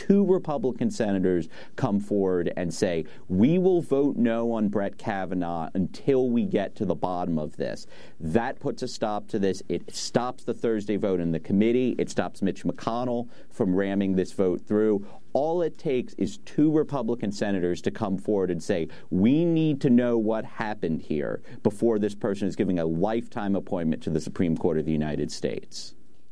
2 Republican senators come forward and say, we will vote no on Brett Kavanaugh until we get to the bottom of this. That puts a stop to this. It stops the Thursday vote in the committee. It stops Mitch McConnell from ramming this vote through. All it takes is 2 Republican senators to come forward and say, we need to know what happened here before this person is giving a lifetime appointment to the Supreme Court of the United States.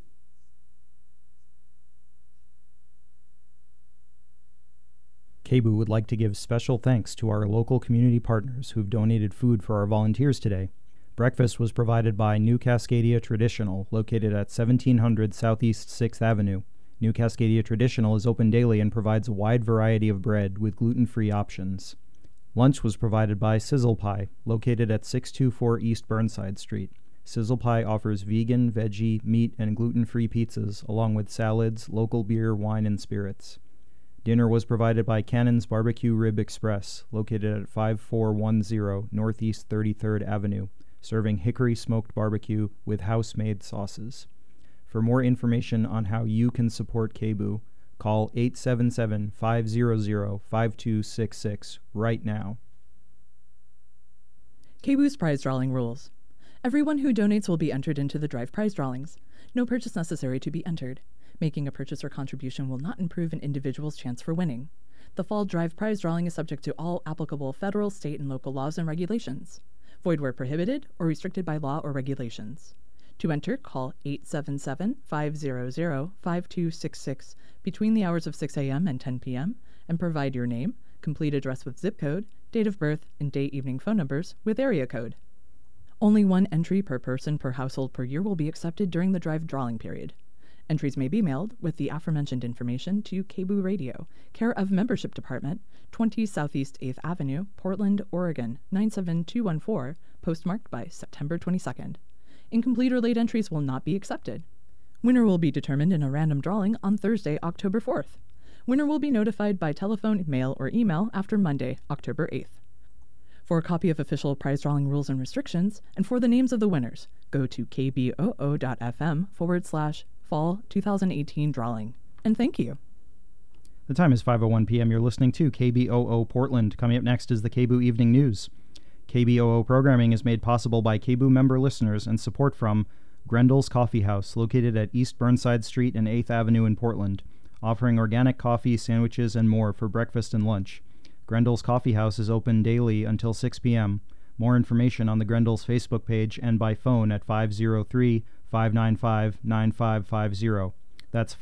KBOO would like to give special thanks to our local community partners who've donated food for our volunteers today. Breakfast was provided by New Cascadia Traditional, located at 1700 Southeast 6th Avenue. New Cascadia Traditional is open daily and provides a wide variety of bread with gluten-free options. Lunch was provided by Sizzle Pie, located at 624 East Burnside Street. Sizzle Pie offers vegan, veggie, meat, and gluten-free pizzas, along with salads, local beer, wine, and spirits. Dinner was provided by Cannon's Barbecue Rib Express, located at 5410 Northeast 33rd Avenue, serving hickory smoked barbecue with house-made sauces. For more information on how you can support KBOO, call 877-500-5266 right now. KBOO's prize drawing rules. Everyone who donates will be entered into the Drive prize drawings. No purchase necessary to be entered. Making a purchase or contribution will not improve an individual's chance for winning. The Fall Drive prize drawing is subject to all applicable federal, state, and local laws and regulations. Void where prohibited or restricted by law or regulations. To enter, call 877-500-5266 between the hours of 6 a.m. and 10 p.m. and provide your name, complete address with zip code, date of birth, and day-evening phone numbers with area code. Only 1 entry per person per household per year will be accepted during the Drive drawing period. Entries may be mailed with the aforementioned information to KBOO Radio, care of Membership Department, 20 Southeast 8th Avenue, Portland, Oregon, 97214, postmarked by September 22nd. Incomplete or late entries will not be accepted. Winner will be determined in a random drawing on Thursday, October 4th. Winner will be notified by telephone, mail, or email after Monday, October 8th. For a copy of official prize drawing rules and restrictions, and for the names of the winners, go to kboo.fm/fall 2018 drawing. And thank you. The time is 5:01 p.m. You're listening to KBOO Portland. Coming up next is the KBOO Evening News. KBOO programming is made possible by KBOO member listeners and support from Grendel's Coffee House, located at East Burnside Street and 8th Avenue in Portland, offering organic coffee, sandwiches, and more for breakfast and lunch. Grendel's Coffee House is open daily until 6 p.m. More information on the Grendel's Facebook page and by phone at 503-595-9550. That's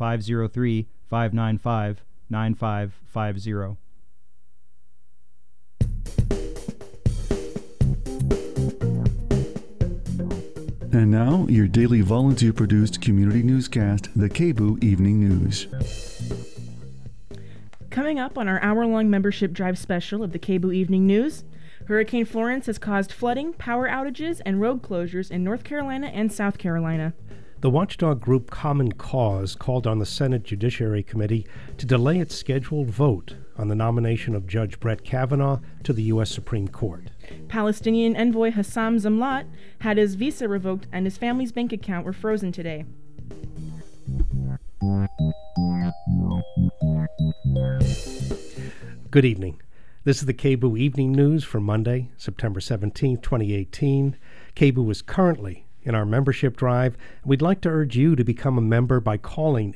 503-595-9550. And now, your daily volunteer-produced community newscast, the KBOO Evening News. Coming up on our hour-long membership drive special of the KBOO Evening News, Hurricane Florence has caused flooding, power outages, and road closures in North Carolina and South Carolina. The watchdog group Common Cause called on the Senate Judiciary Committee to delay its scheduled vote on the nomination of Judge Brett Kavanaugh to the U.S. Supreme Court. Palestinian envoy Hassam Zamlat had his visa revoked and his family's bank account were frozen today. Good evening. This is the KBOO Evening News for Monday, September 17, 2018. KBOO is currently in our membership drive. We'd like to urge you to become a member by calling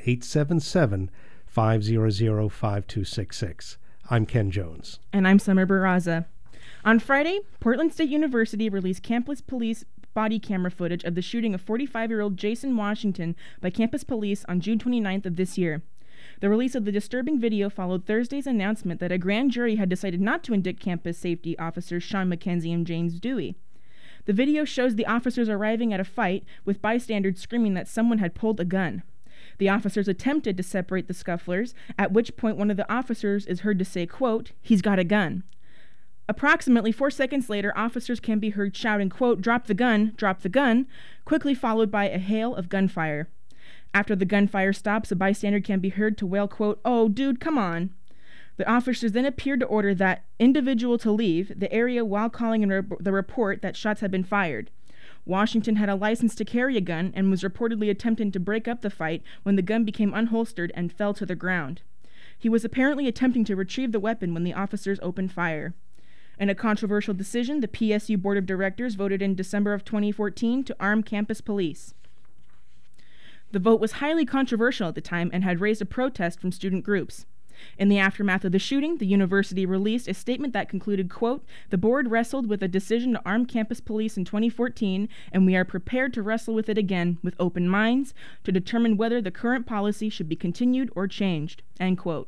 877-500-5266. I'm Ken Jones. And I'm Summer Barraza. On Friday, Portland State University released campus police body camera footage of the shooting of 45-year-old Jason Washington by campus police on June 29th of this year. The release of the disturbing video followed Thursday's announcement that a grand jury had decided not to indict campus safety officers Sean McKenzie and James Dewey. The video shows the officers arriving at a fight, with bystanders screaming that someone had pulled a gun. The officers attempted to separate the scufflers, at which point one of the officers is heard to say, quote, "He's got a gun." Approximately 4 seconds later, officers can be heard shouting, quote, drop the gun," quickly followed by a hail of gunfire. After the gunfire stops, a bystander can be heard to wail, quote, "Oh, dude, come on." The officers then appeared to order that individual to leave the area while calling in the report that shots had been fired. Washington had a license to carry a gun and was reportedly attempting to break up the fight when the gun became unholstered and fell to the ground. He was apparently attempting to retrieve the weapon when the officers opened fire. In a controversial decision, the PSU Board of Directors voted in December of 2014 to arm campus police. The vote was highly controversial at the time and had raised a protest from student groups. In the aftermath of the shooting, the university released a statement that concluded, quote, "The board wrestled with a decision to arm campus police in 2014, and we are prepared to wrestle with it again with open minds to determine whether the current policy should be continued or changed," end quote.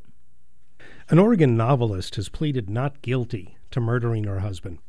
An Oregon novelist has pleaded not guilty to murdering her husband.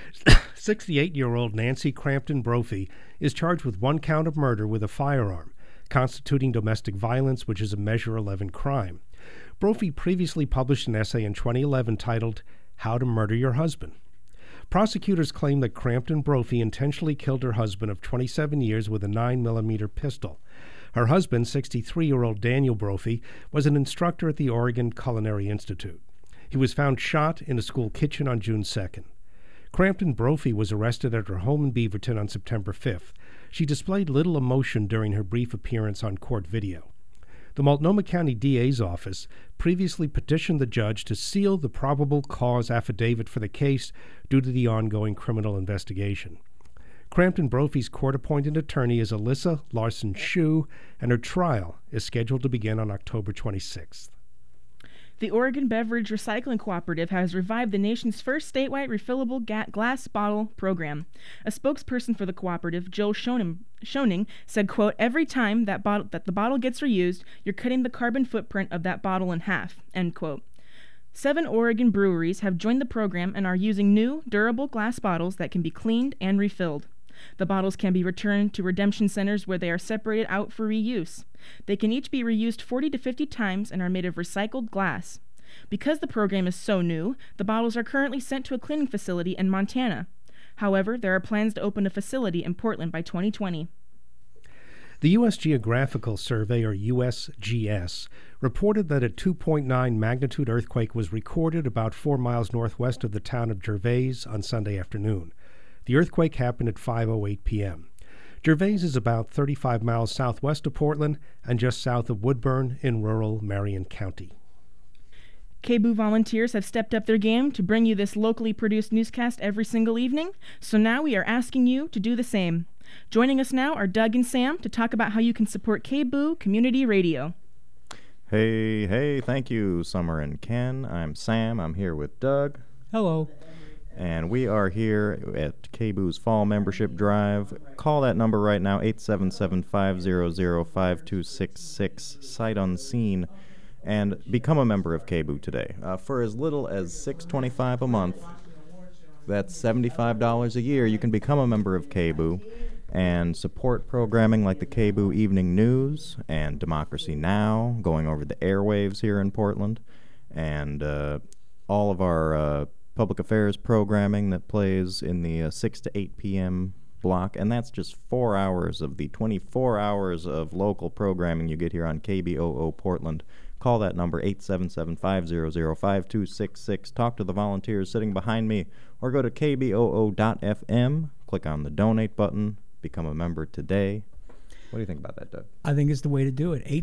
68-year-old Nancy Crampton Brophy is charged with 1 count of murder with a firearm, constituting domestic violence, which is a Measure 11 crime. Brophy previously published an essay in 2011 titled How to Murder Your Husband. Prosecutors claim that Crampton Brophy intentionally killed her husband of 27 years with a 9mm pistol. Her husband, 63-year-old Daniel Brophy, was an instructor at the Oregon Culinary Institute. He was found shot in a school kitchen on June 2nd. Crampton Brophy was arrested at her home in Beaverton on September 5th. She displayed little emotion during her brief appearance on court video. The Multnomah County DA's office previously petitioned the judge to seal the probable cause affidavit for the case due to the ongoing criminal investigation. Crampton Brophy's court-appointed attorney is Alyssa Larson-Shue, and her trial is scheduled to begin on October 26th. The Oregon Beverage Recycling Cooperative has revived the nation's first statewide refillable glass bottle program. A spokesperson for the cooperative, Jill Schoening, said, quote, "Every time that the bottle gets reused, you're cutting the carbon footprint of that bottle in half," end quote. 7 Oregon breweries have joined the program and are using new, durable glass bottles that can be cleaned and refilled. The bottles can be returned to redemption centers where they are separated out for reuse. They can each be reused 40 to 50 times and are made of recycled glass. Because the program is so new, the bottles are currently sent to a cleaning facility in Montana. However, there are plans to open a facility in Portland by 2020. The U.S. Geographical Survey, or USGS, reported that a 2.9 magnitude earthquake was recorded about 4 miles northwest of the town of Gervais on Sunday afternoon. The earthquake happened at 5:08 p.m. Gervais is about 35 miles southwest of Portland and just south of Woodburn in rural Marion County. KBOO volunteers have stepped up their game to bring you this locally produced newscast every single evening, so now we are asking you to do the same. Joining us now are Doug and Sam to talk about how you can support KBOO Community Radio. Hey, thank you, Summer and Ken. I'm Sam. I'm here with Doug. Hello. And we are here at KBOO's Fall Membership Drive. Call that number right now, 877-500-5266, sight unseen, and become a member of KBOO today. For as little as $6.25 a month, that's $75 a year, you can become a member of KBOO and support programming like the KBOO Evening News and Democracy Now!, going over the airwaves here in Portland, and all of our public affairs programming that plays in the 6 to 8 p.m. block, and that's just 4 hours of the 24 hours of local programming you get here on KBOO Portland. Call that number, 877-500-5266. Talk to the volunteers sitting behind me, or go to kboo.fm, click on the donate button, become a member today. What do you think about that, Doug? I think it's the way to do it.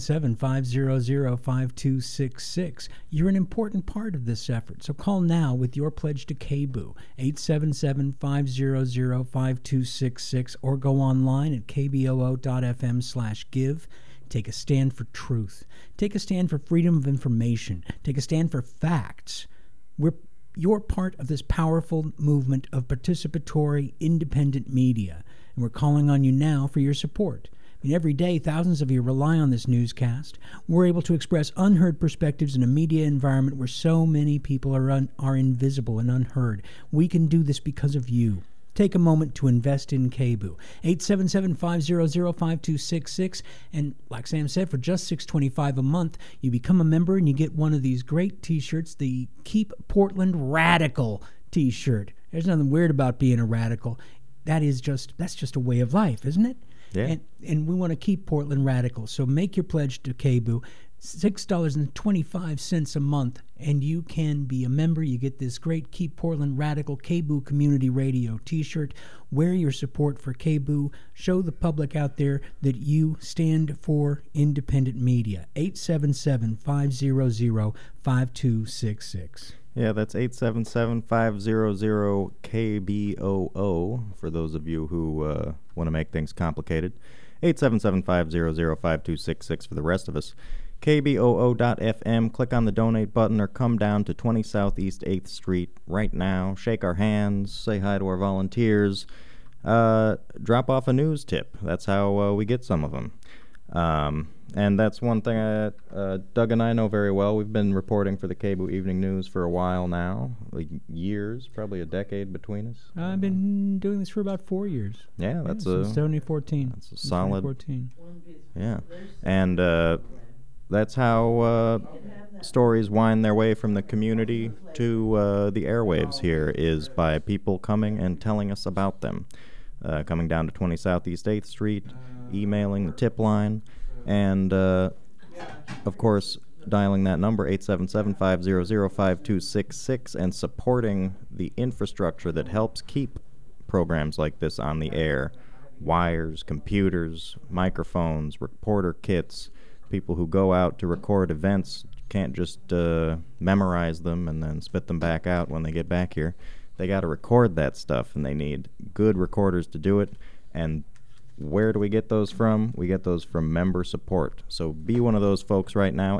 877-500-5266. You're an important part of this effort, so call now with your pledge to KBOO, 877-500-5266, or go online at kboo.fm/give. Take a stand for truth. Take a stand for freedom of information. Take a stand for facts. You're part of this powerful movement of participatory, independent media, and we're calling on you now for your support. I mean, every day, thousands of you rely on this newscast. We're able to express unheard perspectives in a media environment where so many people are invisible and unheard. We can do this because of you. Take a moment to invest in KBOO. 877-500-5266. And like Sam said, for just $6.25 a month, you become a member and you get one of these great T-shirts, the Keep Portland Radical T-shirt. There's nothing weird about being a radical. That's just a way of life, isn't it? Yeah. And we want to keep Portland radical. So make your pledge to KBOO. $6.25 a month, and you can be a member. You get this great Keep Portland Radical KBOO Community Radio t-shirt. Wear your support for KBOO. Show the public out there that you stand for independent media. 877-500-5266. Yeah, that's 877-500-KBOO for those of you who want to make things complicated. 877-500-5266 for the rest of us. KBOO.FM. Click on the donate button or come down to 20 Southeast 8th Street right now. Shake our hands. Say hi to our volunteers. Drop off a news tip. That's how we get some of them. And that's one thing Doug and I know very well. We've been reporting for the KBOO Evening News for a while now, like years, probably a decade between us. I've been doing this for about 4 years. Yeah, that's since 2014. That's a solid. 2014. Yeah, and that's how stories wind their way from the community to the airwaves here, is by people coming and telling us about them. Coming down to 20 Southeast 8th Street, emailing the tip line, and, of course, dialing that number, 877-500-5266, and supporting the infrastructure that helps keep programs like this on the air. Wires, computers, microphones, reporter kits. People who go out to record events can't just memorize them and then spit them back out when they get back here. They got to record that stuff, and they need good recorders to do it. And where do we get those from? We get those from member support. So be one of those folks right now,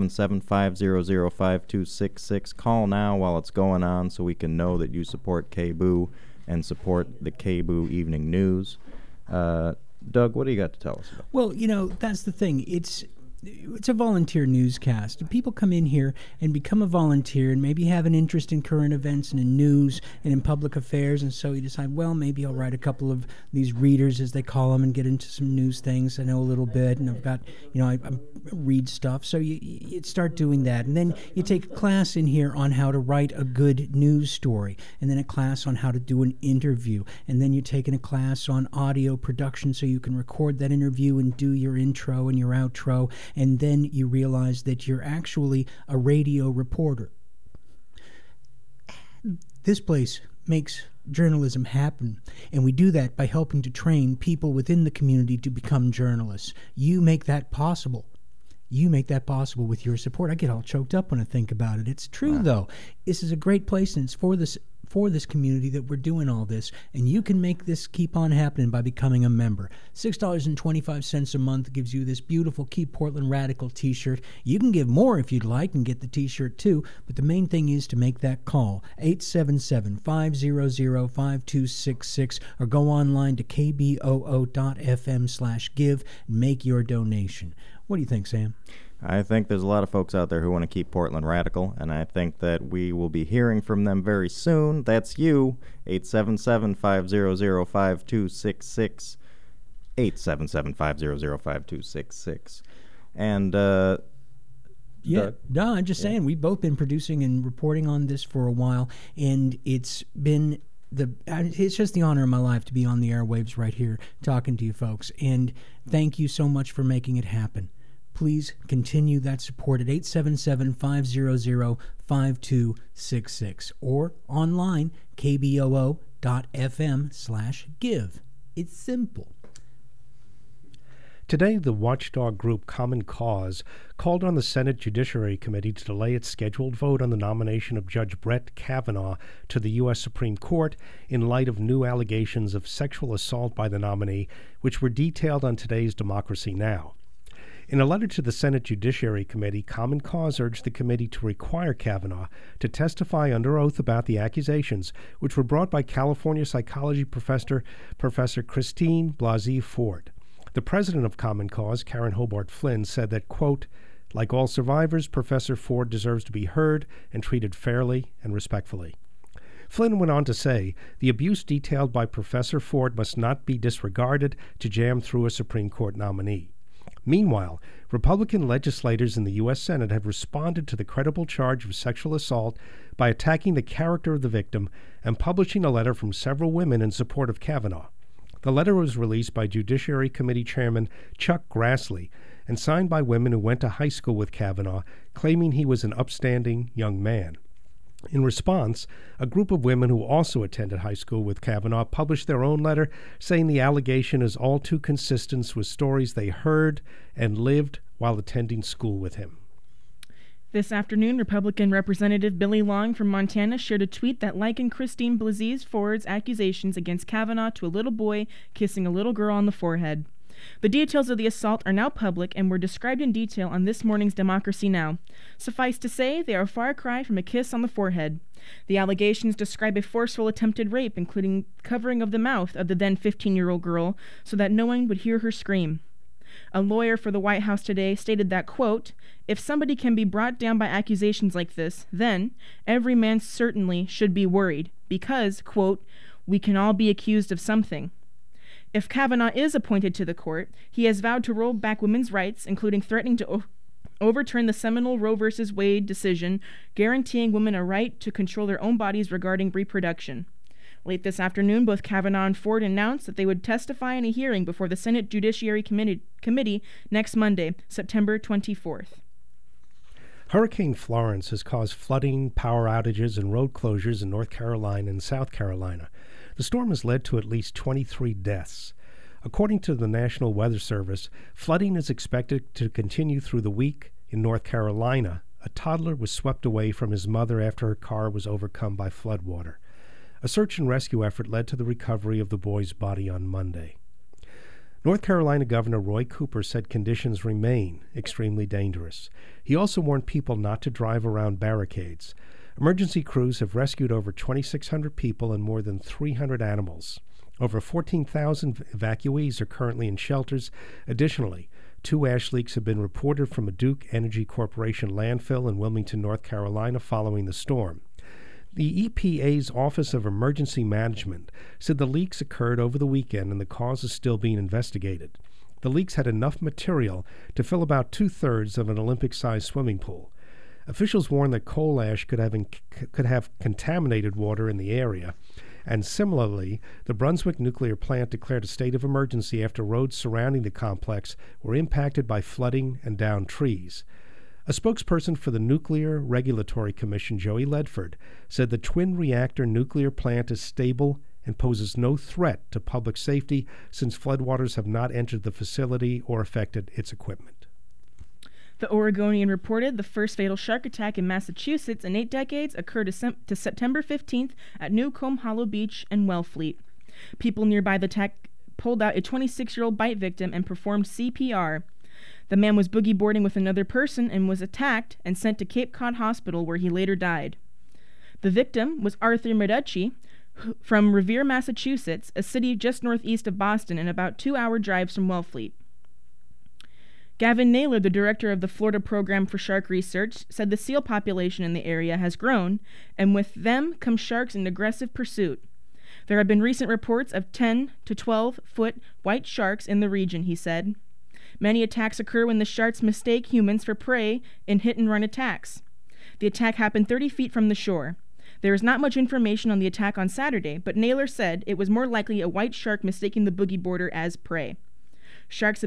877-500-5266. Call now while it's going on so we can know that you support KBOO and support the KBOO Evening News. Doug, what do you got to tell us about? Well, that's the thing. It's a volunteer newscast. People come in here and become a volunteer and maybe have an interest in current events and in news and in public affairs, and so you decide, well, maybe I'll write a couple of these readers, as they call them, and get into some news things. I know a little bit, and I've got, I read stuff. So you start doing that, and then you take a class in here on how to write a good news story, and then a class on how to do an interview, and then you're taking a class on audio production so you can record that interview and do your intro and your outro. And then you realize that you're actually a radio reporter. This place makes journalism happen, and we do that by helping to train people within the community to become journalists. You make that possible. You make that possible with your support. I get all choked up when I think about it. It's true, though. This is a great place, and it's for this community that we're doing all this, and you can make this keep on happening by becoming a member. $6.25 a month gives you this beautiful Keep Portland Radical t-shirt. You can give more if you'd like and get the t-shirt too, but the main thing is to make that call, 877-500-5266, or go online to kboo.fm/give and make your donation. What do you think, Sam? I think there's a lot of folks out there who want to keep Portland radical, and I think that we will be hearing from them very soon. That's you, 877-500-5266, 877-500-5266. And, yeah, no, I'm just saying, we've both been producing and reporting on this for a while, and it's been it's just the honor of my life to be on the airwaves right here talking to you folks, and thank you so much for making it happen. Please continue that support at 877-500-5266 or online, kboo.fm/give. It's simple. Today, the watchdog group Common Cause called on the Senate Judiciary Committee to delay its scheduled vote on the nomination of Judge Brett Kavanaugh to the U.S. Supreme Court in light of new allegations of sexual assault by the nominee, which were detailed on today's Democracy Now! In a letter to the Senate Judiciary Committee, Common Cause urged the committee to require Kavanaugh to testify under oath about the accusations, which were brought by California psychology professor Christine Blasey Ford. The president of Common Cause, Karen Hobart Flynn, said that, quote, like all survivors, Professor Ford deserves to be heard and treated fairly and respectfully. Flynn went on to say, the abuse detailed by Professor Ford must not be disregarded to jam through a Supreme Court nominee. Meanwhile, Republican legislators in the U.S. Senate have responded to the credible charge of sexual assault by attacking the character of the victim and publishing a letter from several women in support of Kavanaugh. The letter was released by Judiciary Committee Chairman Chuck Grassley and signed by women who went to high school with Kavanaugh, claiming he was an upstanding young man. In response, a group of women who also attended high school with Kavanaugh published their own letter saying the allegation is all too consistent with stories they heard and lived while attending school with him. This afternoon, Republican Representative Billy Long from Montana shared a tweet that likened Christine Blasey Ford's accusations against Kavanaugh to a little boy kissing a little girl on the forehead. The details of the assault are now public and were described in detail on this morning's Democracy Now! Suffice to say, they are a far cry from a kiss on the forehead. The allegations describe a forceful attempted rape, including covering of the mouth of the then 15-year-old girl so that no one would hear her scream. A lawyer for the White House today stated that, quote, "If somebody can be brought down by accusations like this, then every man certainly should be worried because, quote, we can all be accused of something." If Kavanaugh is appointed to the court, he has vowed to roll back women's rights, including threatening to overturn the seminal Roe v. Wade decision, guaranteeing women a right to control their own bodies regarding reproduction. Late this afternoon, both Kavanaugh and Ford announced that they would testify in a hearing before the Senate Judiciary Committee next Monday, September 24th. Hurricane Florence has caused flooding, power outages, and road closures in North Carolina and South Carolina. The storm has led to at least 23 deaths. According to the National Weather Service, flooding is expected to continue through the week. In North Carolina, a toddler was swept away from his mother after her car was overcome by floodwater. A search and rescue effort led to the recovery of the boy's body on Monday. North Carolina Governor Roy Cooper said conditions remain extremely dangerous. He also warned people not to drive around barricades. Emergency crews have rescued over 2,600 people and more than 300 animals. Over 14,000 evacuees are currently in shelters. Additionally, 2 ash leaks have been reported from a Duke Energy Corporation landfill in Wilmington, North Carolina, following the storm. The EPA's Office of Emergency Management said the leaks occurred over the weekend and the cause is still being investigated. The leaks had enough material to fill about 2/3 of an Olympic-sized swimming pool. Officials warn that coal ash could have contaminated water in the area. And similarly, the Brunswick nuclear plant declared a state of emergency after roads surrounding the complex were impacted by flooding and downed trees. A spokesperson for the Nuclear Regulatory Commission, Joey Ledford, said the twin reactor nuclear plant is stable and poses no threat to public safety since floodwaters have not entered the facility or affected its equipment. The Oregonian reported the first fatal shark attack in Massachusetts in 8 decades occurred to September 15th at Newcomb Hollow Beach and Wellfleet. People nearby the attack pulled out a 26-year-old bite victim and performed CPR. The man was boogie boarding with another person and was attacked and sent to Cape Cod Hospital, where he later died. The victim was Arthur Meducci from Revere, Massachusetts, a city just northeast of Boston and about 2-hour drives from Wellfleet. Gavin Naylor, the director of the Florida Program for Shark Research, said the seal population in the area has grown, and with them come sharks in aggressive pursuit. There have been recent reports of 10 to 12-foot white sharks in the region, he said. Many attacks occur when the sharks mistake humans for prey in hit-and-run attacks. The attack happened 30 feet from the shore. There is not much information on the attack on Saturday, but Naylor said it was more likely a white shark mistaking the boogie boarder as prey. Sharks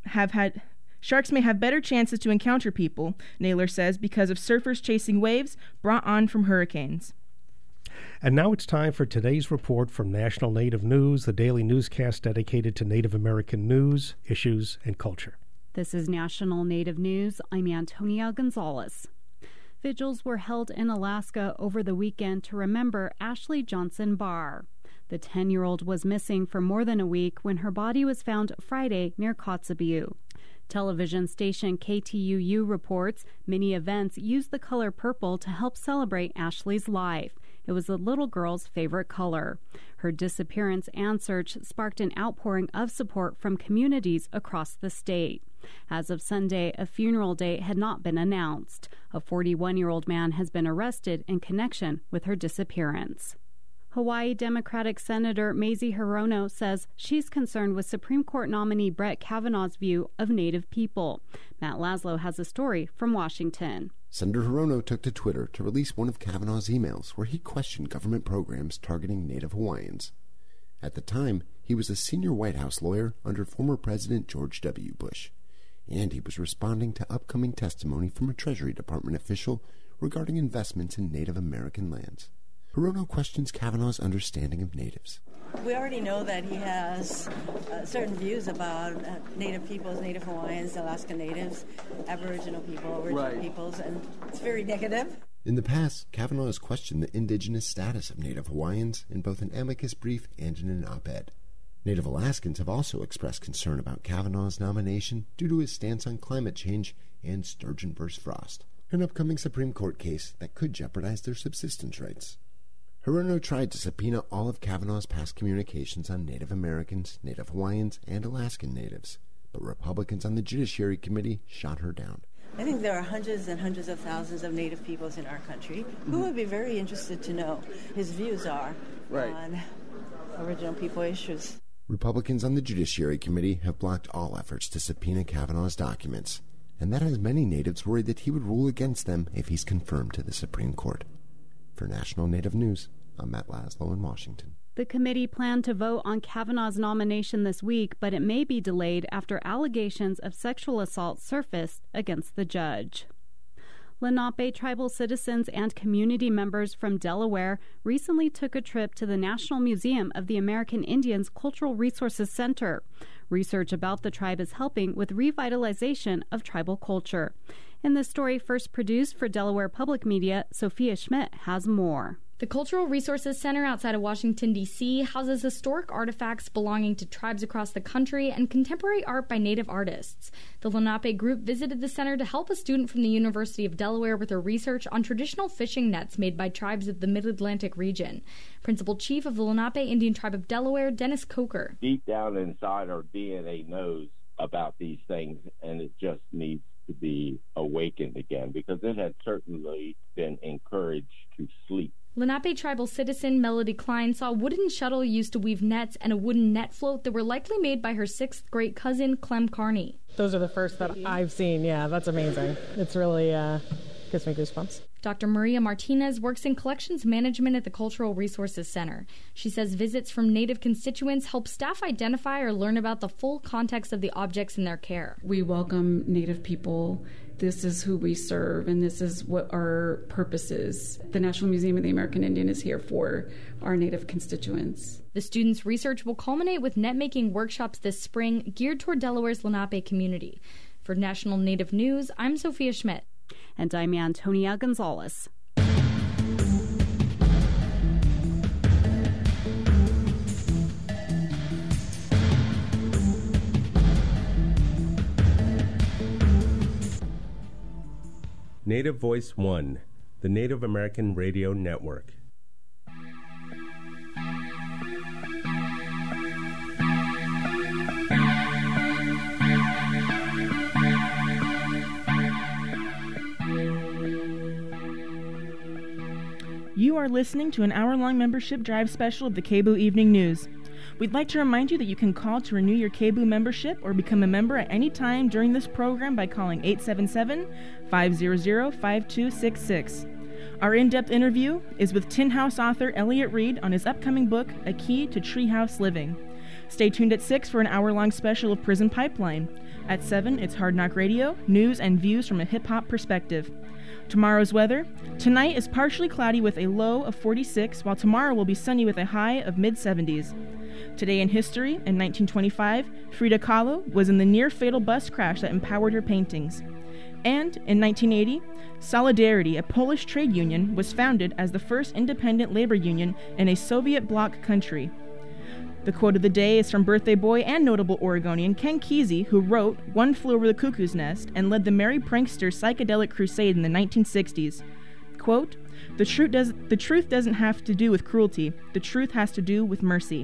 may have better chances to encounter people, Naylor says, because of surfers chasing waves brought on from hurricanes. And now it's time for today's report from National Native News, the daily newscast dedicated to Native American news, issues, and culture. This is National Native News. I'm Antonia Gonzalez. Vigils were held in Alaska over the weekend to remember Ashley Johnson Barr. The 10-year-old was missing for more than a week when her body was found Friday near Kotzebue. Television station KTUU reports many events used the color purple to help celebrate Ashley's life. It was the little girl's favorite color. Her disappearance and search sparked an outpouring of support from communities across the state. As of Sunday, a funeral date had not been announced. A 41-year-old man has been arrested in connection with her disappearance. Hawaii Democratic Senator Mazie Hirono says she's concerned with Supreme Court nominee Brett Kavanaugh's view of Native people. Matt Laszlo has a story from Washington. Senator Hirono took to Twitter to release one of Kavanaugh's emails where he questioned government programs targeting Native Hawaiians. At the time, he was a senior White House lawyer under former President George W. Bush. and he was responding to upcoming testimony from a Treasury Department official regarding investments in Native American lands. Hirono questions Kavanaugh's understanding of natives. We already know that he has certain views about Native peoples, Native Hawaiians, Alaska Natives, Aboriginal people, original peoples, and it's very negative. In the past, Kavanaugh has questioned the indigenous status of Native Hawaiians in both an amicus brief and in an op-ed. Native Alaskans have also expressed concern about Kavanaugh's nomination due to his stance on climate change and Sturgeon v. Frost, an upcoming Supreme Court case that could jeopardize their subsistence rights. Hirono tried to subpoena all of Kavanaugh's past communications on Native Americans, Native Hawaiians, and Alaskan Natives, but Republicans on the Judiciary Committee shot her down. I think there are hundreds and hundreds of thousands of Native peoples in our country who would be very interested to know his views are on original people issues. Republicans on the Judiciary Committee have blocked all efforts to subpoena Kavanaugh's documents, and that has many natives worried that he would rule against them if he's confirmed to the Supreme Court. For National Native News, I'm Matt Laszlo in Washington. The committee planned to vote on Kavanaugh's nomination this week, but it may be delayed after allegations of sexual assault surfaced against the judge. Lenape tribal citizens and community members from Delaware recently took a trip to the National Museum of the American Indians Cultural Resources Center. Research about the tribe is helping with revitalization of tribal culture. In this story first produced for Delaware Public Media, Sophia Schmidt has more. The Cultural Resources Center outside of Washington, D.C. houses historic artifacts belonging to tribes across the country and contemporary art by Native artists. The Lenape group visited the center to help a student from the University of Delaware with her research on traditional fishing nets made by tribes of the Mid-Atlantic region. Principal Chief of the Lenape Indian Tribe of Delaware, Dennis Coker. Deep down inside, our DNA knows about these things, and it just needs to be awakened again because it had certainly been encouraged to sleep. Lenape tribal citizen Melody Klein saw a wooden shuttle used to weave nets and a wooden net float that were likely made by her 6th grade cousin, Clem Carney. Those are the first that I've seen. Yeah, that's amazing. It's really gives me goosebumps. Dr. Maria Martinez works in collections management at the Cultural Resources Center. She says visits from Native constituents help staff identify or learn about the full context of the objects in their care. We welcome Native people. This is who we serve, and this is what our purpose is. The National Museum of the American Indian is here for our Native constituents. The students' research will culminate with net-making workshops this spring geared toward Delaware's Lenape community. For National Native News, I'm Sophia Schmidt. And I'm Antonia Gonzalez. Native Voice One, the Native American Radio Network. You are listening to an hour-long membership drive special of the KBOO Evening News. We'd like to remind you that you can call to renew your KBOO membership or become a member at any time during this program by calling 877-500-5266. Our in-depth interview is with Tin House author Elliott Reed on his upcoming book, A Key to Treehouse Living. Stay tuned at 6 for an hour-long special of Prison Pipeline. At 7, it's Hard Knock Radio, news and views from a hip-hop perspective. Tomorrow's weather. Tonight is partially cloudy with a low of 46, while tomorrow will be sunny with a high of mid-70s. Today in history, in 1925, Frida Kahlo was in the near-fatal bus crash that empowered her paintings. And in 1980, Solidarity, a Polish trade union, was founded as the first independent labor union in a Soviet bloc country. The quote of the day is from birthday boy and notable Oregonian Ken Kesey, who wrote One Flew Over the Cuckoo's Nest and led the Merry Prankster psychedelic crusade in the 1960s. Quote, the truth doesn't have to do with cruelty. The truth has to do with mercy.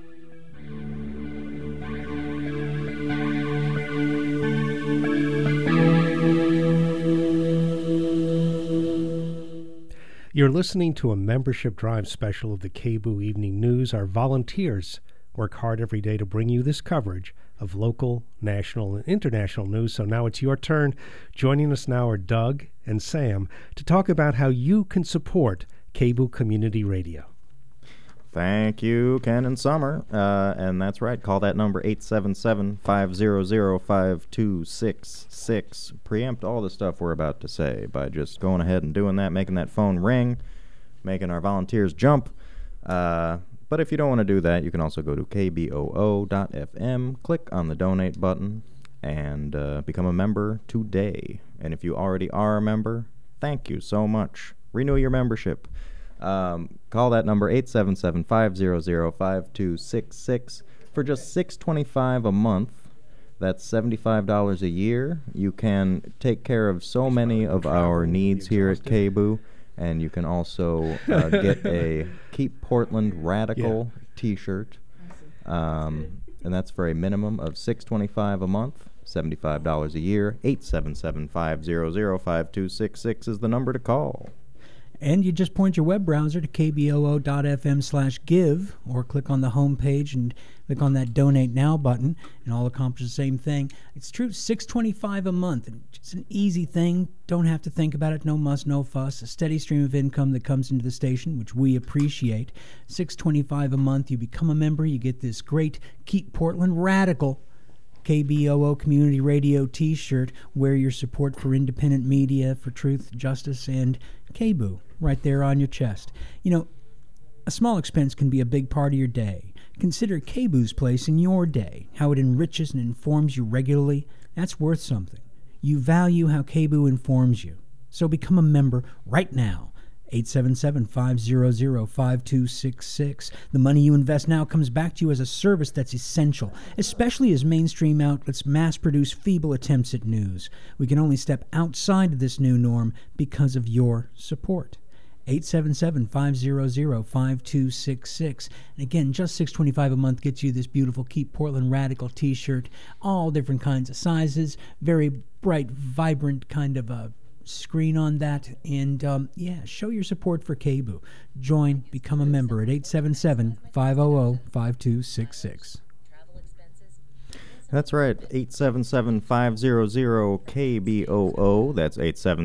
You're listening to a membership drive special of the KBOO Evening News. Our volunteers work hard every day to bring you this coverage of local, national, and international news. So now it's your turn. Joining us now are Doug and Sam to talk about how you can support KBOO Community Radio. Thank you, Ken and Summer. And that's right. Call that number, 877-500-5266. Preempt all the stuff we're about to say by just going ahead and doing that, making that phone ring, making our volunteers jump. But if you don't want to do that, you can also go to kboo.fm, click on the donate button, and become a member today. And if you already are a member, thank you so much. Renew your membership. Call that number, 877-500-5266. For just $6.25 a month, that's $75 a year. You can take care of so many of our needs here at KBOO, and you can also get a Keep Portland Radical t-shirt. And that's for a minimum of $6.25 a month, $75 a year. 877-500-5266 is the number to call. And you just point your web browser to kboo.fm/give, or click on the home page and click on that Donate Now button, and all accomplish the same thing. It's true, $6.25 a month. It's an easy thing. Don't have to think about it. No muss, no fuss. A steady stream of income that comes into the station, which we appreciate. $6.25 a month. You become a member. You get this great Keep Portland Radical KBOO Community Radio t-shirt. Wear your support for independent media, for truth, justice, and KBOO right there on your chest. You know, a small expense can be a big part of your day. Consider KBOO's place in your day, how it enriches and informs you regularly. That's worth something. You value how KBOO informs you. So become a member right now. 877-500-5266. The money you invest now comes back to you as a service that's essential, especially as mainstream outlets mass-produce feeble attempts at news. We can only step outside of this new norm because of your support. 877-500-5266. And again, just $6.25 a month gets you this beautiful Keep Portland Radical t-shirt, all different kinds of sizes, very bright, vibrant kind of a screen on that, and show your support for KBOO. Join, become a member at 877-500-5266. That's right, 877-500-KBOO. That's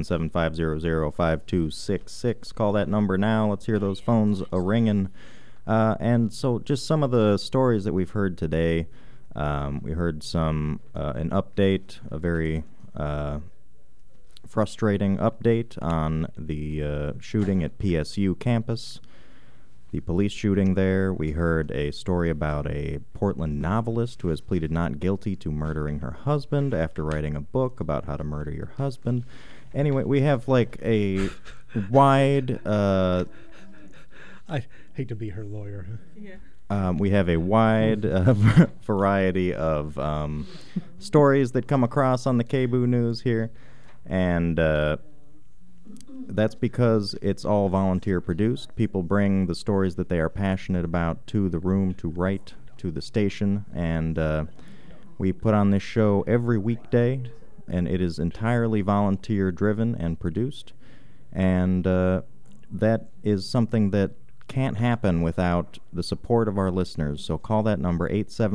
877-500-5266. Call that number now. Let's hear those phones a-ringing. And so just some of the stories that we've heard today. We heard an update, a very frustrating update on the shooting at PSU campus, the police shooting there. We heard a story about a Portland novelist who has pleaded not guilty to murdering her husband after writing a book about how to murder your husband. Anyway, we have like a wide... I hate to be her lawyer. Yeah. We have a wide variety of stories that come across on the KBOO News here. And that's because it's all volunteer produced. People bring the stories that they are passionate about to the room to write to the station. And we put on this show every weekday, and it is entirely volunteer driven and produced. And that is something that can't happen without the support of our listeners. So call that number,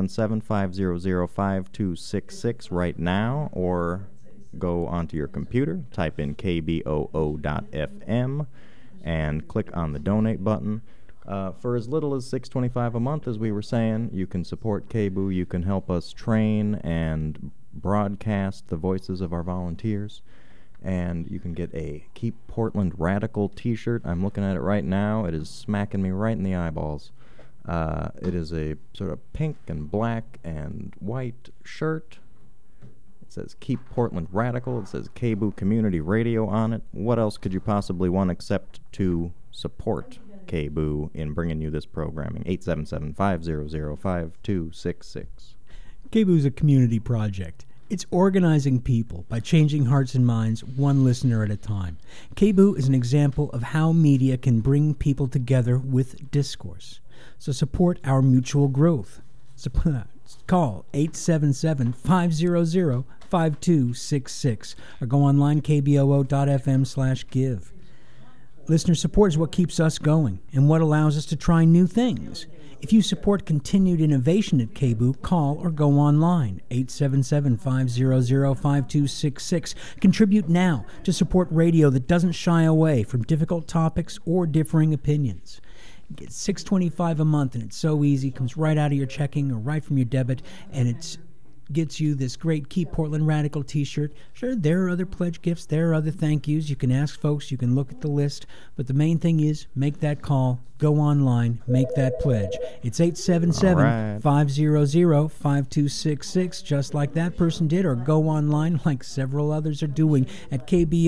877-500-5266 right now, or go onto your computer, type in kboo.fm, and click on the donate button. For as little as $6.25 a month, as we were saying, you can support KBOO. You can help us train and broadcast the voices of our volunteers. And you can get a Keep Portland Radical t-shirt. I'm looking at it right now. It is smacking me right in the eyeballs. It is a sort of pink and black and white shirt. It says Keep Portland Radical. It says KBOO Community Radio on it. What else could you possibly want except to support KBOO in bringing you this programming? 877-500-5266. KBOO is a community project. It's organizing people by changing hearts and minds one listener at a time. KBOO is an example of how media can bring people together with discourse. So support our mutual growth. Call 877-500-5266 or go online kboo.fm/give. Listener support is what keeps us going and what allows us to try new things. If you support continued innovation at KBOO, call or go online, 877-500-5266. Contribute now to support radio that doesn't shy away from difficult topics or differing opinions. It's $6.25 a month, and it's so easy. It comes right out of your checking or right from your debit, and it's gets you this great Keep Portland Radical t-shirt. Sure, there are other pledge gifts. There are other thank yous. You can ask folks. You can look at the list. But the main thing is make that call. Go online. Make that pledge. It's 877-500-5266, just like that person did, or go online like several others are doing at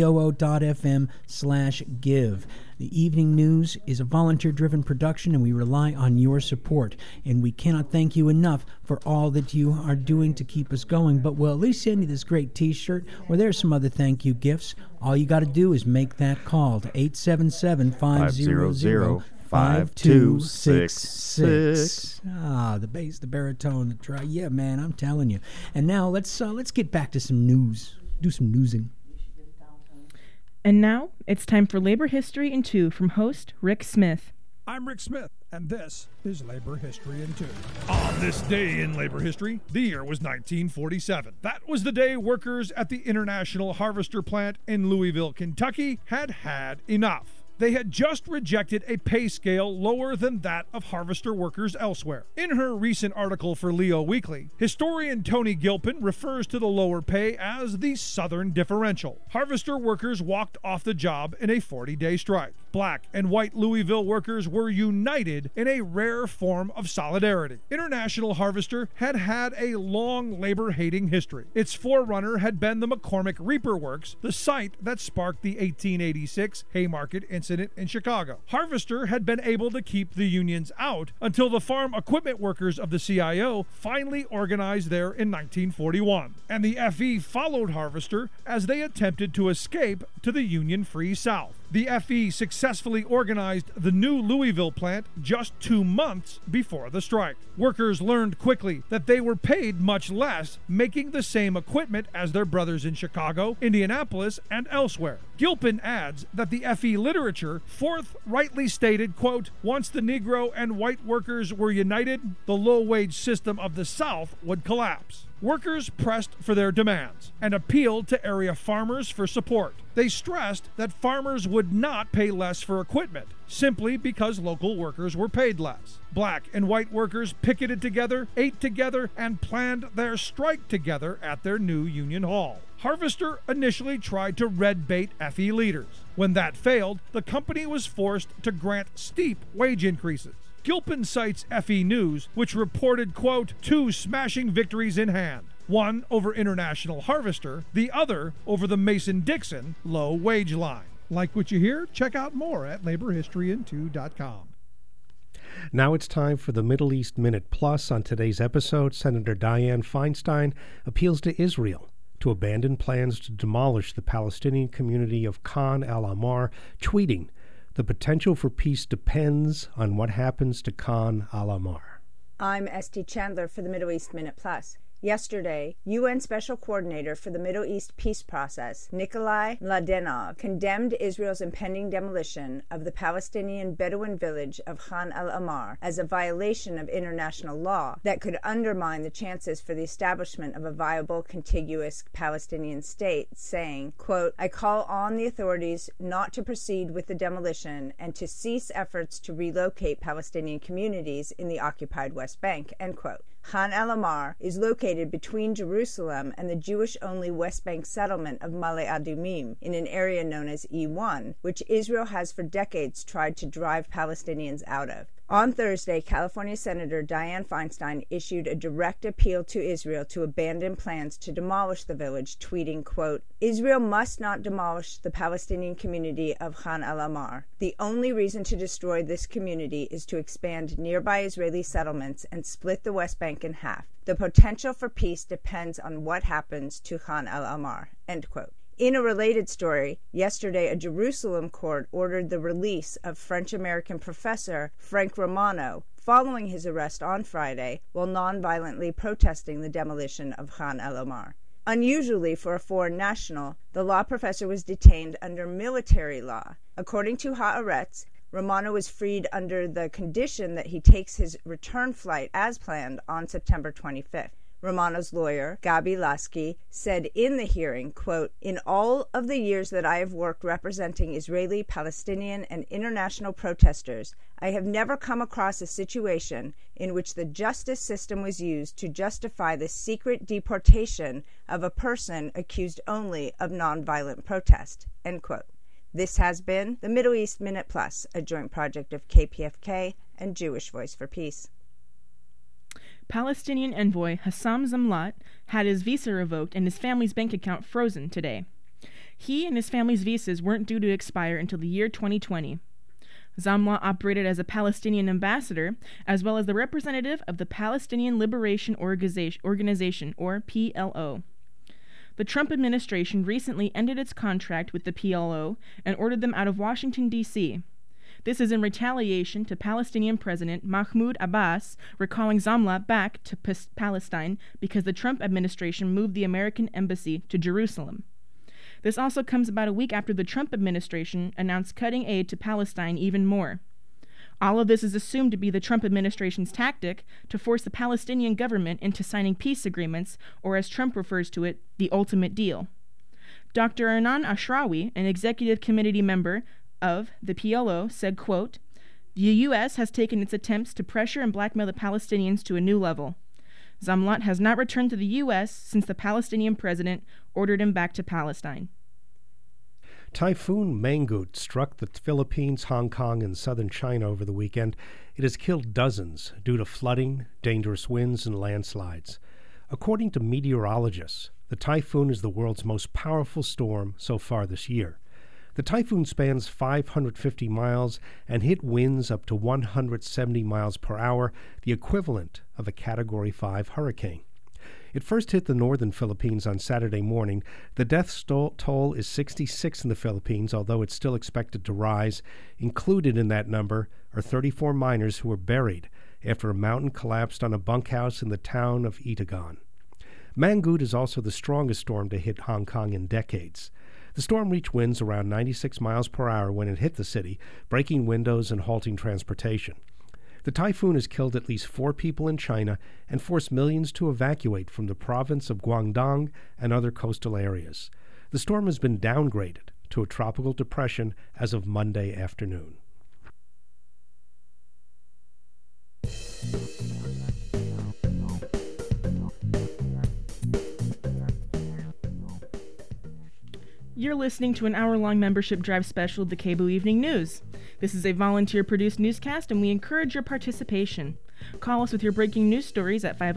kboo.fm/give. The Evening News is a volunteer-driven production, and we rely on your support. And we cannot thank you enough for all that you are doing to keep us going. But we'll at least send you this great T-shirt, or there's some other thank you gifts. All you got to do is make that call to 877-500-5266. The bass, the baritone, the dry. Yeah, man, I'm telling you. And now let's get back to some news. Do some newsing. And now, it's time for Labor History in 2 from host Rick Smith. I'm Rick Smith, and this is Labor History in 2. On this day in labor history, the year was 1947. That was the day workers at the International Harvester plant in Louisville, Kentucky had enough. They had just rejected a pay scale lower than that of harvester workers elsewhere. In her recent article for Leo Weekly, historian Tony Gilpin refers to the lower pay as the Southern Differential. Harvester workers walked off the job in a 40-day strike. Black and white Louisville workers were united in a rare form of solidarity. International Harvester had had a long labor-hating history. Its forerunner had been the McCormick Reaper Works, the site that sparked the 1886 Haymarket incident in Chicago. Harvester had been able to keep the unions out until the farm equipment workers of the CIO finally organized there in 1941. And the FE followed Harvester as they attempted to escape to the union-free South. The FE successfully organized the new Louisville plant just 2 months before the strike. Workers learned quickly that they were paid much less making the same equipment as their brothers in Chicago, Indianapolis, and elsewhere. Gilpin adds that the FE literature forthrightly stated, quote, once the Negro and white workers were united, the low-wage system of the South would collapse. Workers pressed for their demands and appealed to area farmers for support. They stressed that farmers would not pay less for equipment, simply because local workers were paid less. Black and white workers picketed together, ate together, and planned their strike together at their new union hall. Harvester initially tried to red bait FE leaders. When that failed, the company was forced to grant steep wage increases. Gilpin cites FE News, which reported, quote, 2 smashing victories in hand. One over International Harvester, the other over the Mason-Dixon low wage line. Like what you hear? Check out more at laborhistoryin2.com. Now it's time for the Middle East Minute Plus. On today's episode, Senator Dianne Feinstein appeals to Israel to abandon plans to demolish the Palestinian community of Khan al-Ahmar, tweeting, the potential for peace depends on what happens to Khan al-Ahmar. I'm Esty Chandler for the Middle East Minute Plus. Yesterday, UN Special Coordinator for the Middle East Peace Process, Nikolai Mladenov, condemned Israel's impending demolition of the Palestinian Bedouin village of Khan al-Ahmar as a violation of international law that could undermine the chances for the establishment of a viable, contiguous Palestinian state, saying, quote, I call on the authorities not to proceed with the demolition and to cease efforts to relocate Palestinian communities in the occupied West Bank, end quote. Khan al-Ahmar is located between Jerusalem and the Jewish-only West Bank settlement of Ma'ale Adumim in an area known as E1, which Israel has for decades tried to drive Palestinians out of. On Thursday, California Senator Dianne Feinstein issued a direct appeal to Israel to abandon plans to demolish the village, tweeting, quote, Israel must not demolish the Palestinian community of Khan al-Ahmar. The only reason to destroy this community is to expand nearby Israeli settlements and split the West Bank in half. The potential for peace depends on what happens to Khan al-Ahmar, end quote. In a related story, yesterday a Jerusalem court ordered the release of French-American professor Frank Romano following his arrest on Friday while nonviolently protesting the demolition of Khan al-Ahmar. Unusually for a foreign national, the law professor was detained under military law. According to Haaretz, Romano was freed under the condition that he takes his return flight as planned on September 25th. Romano's lawyer, Gabi Lasky, said in the hearing, quote, "In all of the years that I have worked representing Israeli, Palestinian, and international protesters, I have never come across a situation in which the justice system was used to justify the secret deportation of a person accused only of nonviolent protest," end quote. This has been the Middle East Minute Plus, a joint project of KPFK and Jewish Voice for Peace. Palestinian envoy Hassam Zamlat had his visa revoked and his family's bank account frozen today. He and his family's visas weren't due to expire until the year 2020. Zamlat operated as a Palestinian ambassador, as well as the representative of the Palestinian Liberation Organization, or PLO. The Trump administration recently ended its contract with the PLO and ordered them out of Washington, D.C. This is in retaliation to Palestinian President Mahmoud Abbas recalling Zamlat back to Palestine because the Trump administration moved the American embassy to Jerusalem. This also comes about a week after the Trump administration announced cutting aid to Palestine even more. All of this is assumed to be the Trump administration's tactic to force the Palestinian government into signing peace agreements, or as Trump refers to it, the ultimate deal. Dr. Arnan Ashrawi, an executive committee member of the PLO, said, quote, "The U.S. has taken its attempts to pressure and blackmail the Palestinians to a new level. Zamlat has not returned to the U.S. since the Palestinian president ordered him back to Palestine." Typhoon Mangkhut struck the Philippines, Hong Kong, and southern China over the weekend. It has killed dozens due to flooding, dangerous winds, and landslides. According to meteorologists, the typhoon is the world's most powerful storm so far this year. The typhoon spans 550 miles and hit winds up to 170 miles per hour, the equivalent of a Category 5 hurricane. It first hit the northern Philippines on Saturday morning. The death toll is 66 in the Philippines, although it's still expected to rise. Included in that number are 34 miners who were buried after a mountain collapsed on a bunkhouse in the town of Itagon. Mangkhut is also the strongest storm to hit Hong Kong in decades. The storm reached winds around 96 miles per hour when it hit the city, breaking windows and halting transportation. The typhoon has killed at least 4 people in China and forced millions to evacuate from the province of Guangdong and other coastal areas. The storm has been downgraded to a tropical depression as of Monday afternoon. You're listening to an hour-long membership drive special of the KBOO Evening News. This is a volunteer-produced newscast, and we encourage your participation. Call us with your breaking news stories at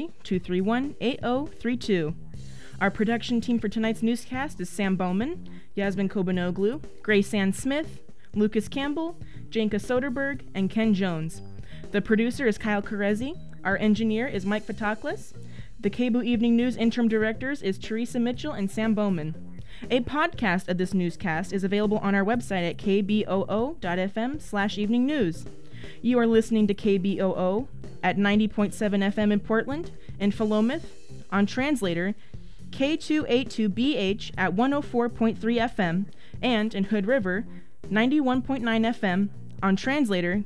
503-231-8032. Our production team for tonight's newscast is Sam Bowman, Yasmin Kobanoglu, Grace Ann Smith, Lucas Campbell, Janka Soderberg, and Ken Jones. The producer is Kyle Carezzi. Our engineer is Mike Fataklis. The KBOO Evening News interim directors is Teresa Mitchell and Sam Bowman. A podcast of this newscast is available on our website at kboo.fm/evening news. You are listening to KBOO at 90.7 FM in Portland, in Philomath, on translator K282BH at 104.3 FM, and in Hood River, 91.9 FM, on translator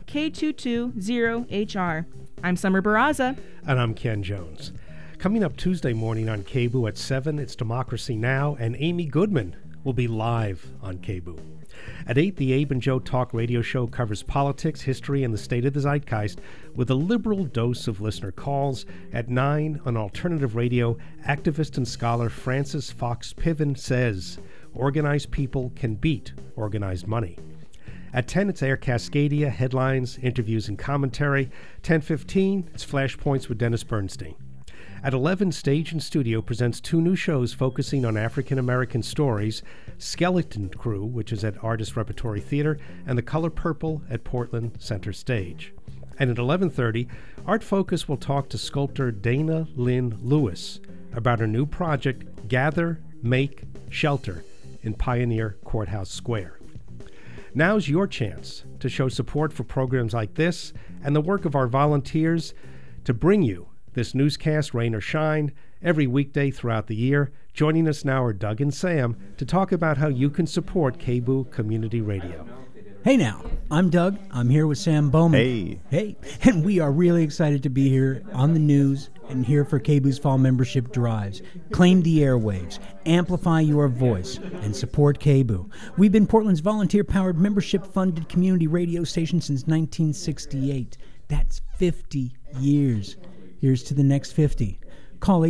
K220HR. I'm Summer Barraza. And I'm Ken Jones. Coming up Tuesday morning on KBOO at 7, it's Democracy Now!, and Amy Goodman will be live on KBOO. At 8, the Abe and Joe Talk radio show covers politics, history, and the state of the zeitgeist with a liberal dose of listener calls. At 9, on alternative radio, activist and scholar Francis Fox Piven says, organized people can beat organized money. At 10, it's Air Cascadia, headlines, interviews, and commentary. 10:15, it's Flashpoints with Dennis Bernstein. At 11, Stage and Studio presents 2 new shows focusing on African-American stories, Skeleton Crew, which is at Artist Repertory Theater, and The Color Purple at Portland Center Stage. And at 11:30, Art Focus will talk to sculptor Dana Lynn Lewis about her new project, Gather, Make, Shelter, in Pioneer Courthouse Square. Now's your chance to show support for programs like this and the work of our volunteers to bring you this newscast, rain or shine, every weekday throughout the year. Joining us now are Doug and Sam to talk about how you can support KBOO Community Radio. Hey now, I'm Doug. I'm here with Sam Bowman. Hey. And we are really excited to be here on the news and here for KBOO's fall membership drives. Claim the airwaves, amplify your voice, and support KBOO. We've been Portland's volunteer-powered, membership-funded community radio station since 1968. That's 50 years. Here's to the next 50. Call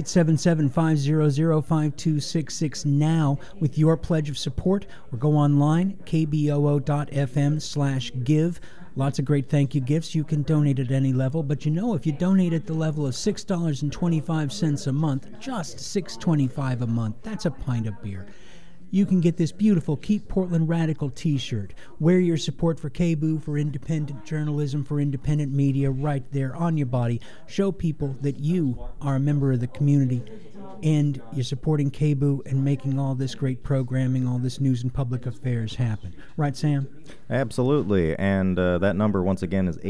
877-500-5266 now with your pledge of support, or go online, kboo.fm/give. Lots of great thank you gifts. You can donate at any level, but if you donate at the level of $6.25 a month, just $6.25 a month, that's a pint of beer. You can get this beautiful Keep Portland Radical t-shirt. Wear your support for KBOO, for independent journalism, for independent media right there on your body. Show people that you are a member of the community and you're supporting KBOO and making all this great programming, all this news and public affairs happen. Right, Sam? Absolutely. And that number, once again, is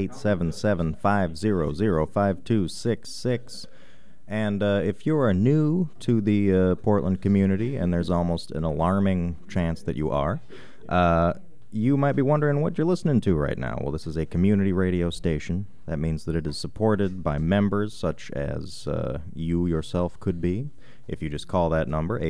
877-500-5266. And if you are new to the Portland community, and there's almost an alarming chance that you are, you might be wondering what you're listening to right now. Well, this is a community radio station. That means that it is supported by members such as you yourself could be. If you just call that number,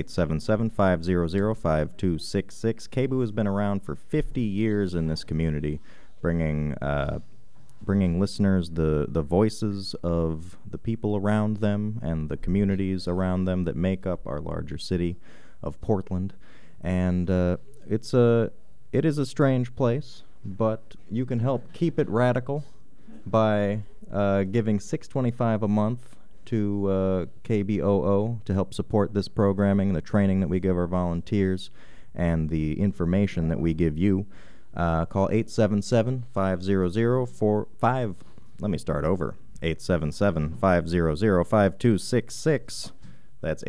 877-500-5266. KBOO has been around for 50 years in this community, bringing listeners the voices of the people around them and the communities around them that make up our larger city of Portland. And it is a strange place, but you can help keep it radical by giving $6.25 a month to KBOO to help support this programming, the training that we give our volunteers, and the information that we give you. Call 877-500-45. Let me start over. 877-500-5266. That's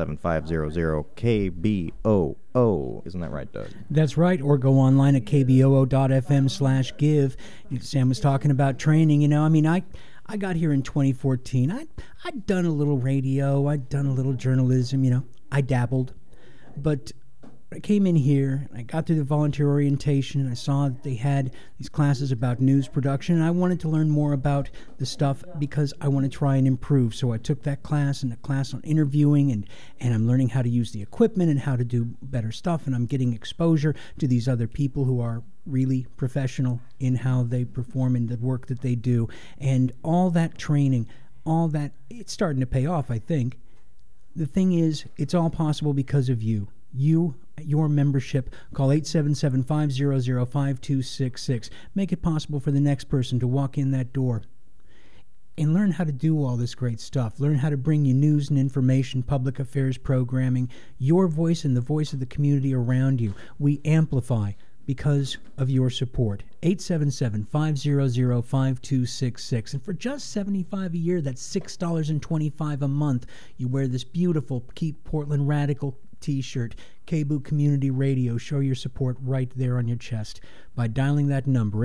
877-500-KBOO. Isn't that right, Doug? That's right. Or go online at kboo.fm/give. Sam was talking about training. I got here in 2014. I'd done a little radio. I'd done a little journalism. I dabbled. But I came in here, I got through the volunteer orientation, and I saw that they had these classes about news production, and I wanted to learn more about the stuff because I want to try and improve. So I took that class and a class on interviewing, and I'm learning how to use the equipment and how to do better stuff, and I'm getting exposure to these other people who are really professional in how they perform and the work that they do. And all that training, all that, it's starting to pay off, I think. The thing is, it's all possible because of you. Your membership. Call 877-500-5266. Make it possible for the next person to walk in that door and learn how to do all this great stuff. Learn how to bring you news and information, public affairs programming, your voice and the voice of the community around you. We amplify because of your support. 877-500-5266. And for just $75 a year, that's $6.25 a month, you wear this beautiful Keep Portland Radical t-shirt. KBOO Community Radio. Show your support right there on your chest by dialing that number,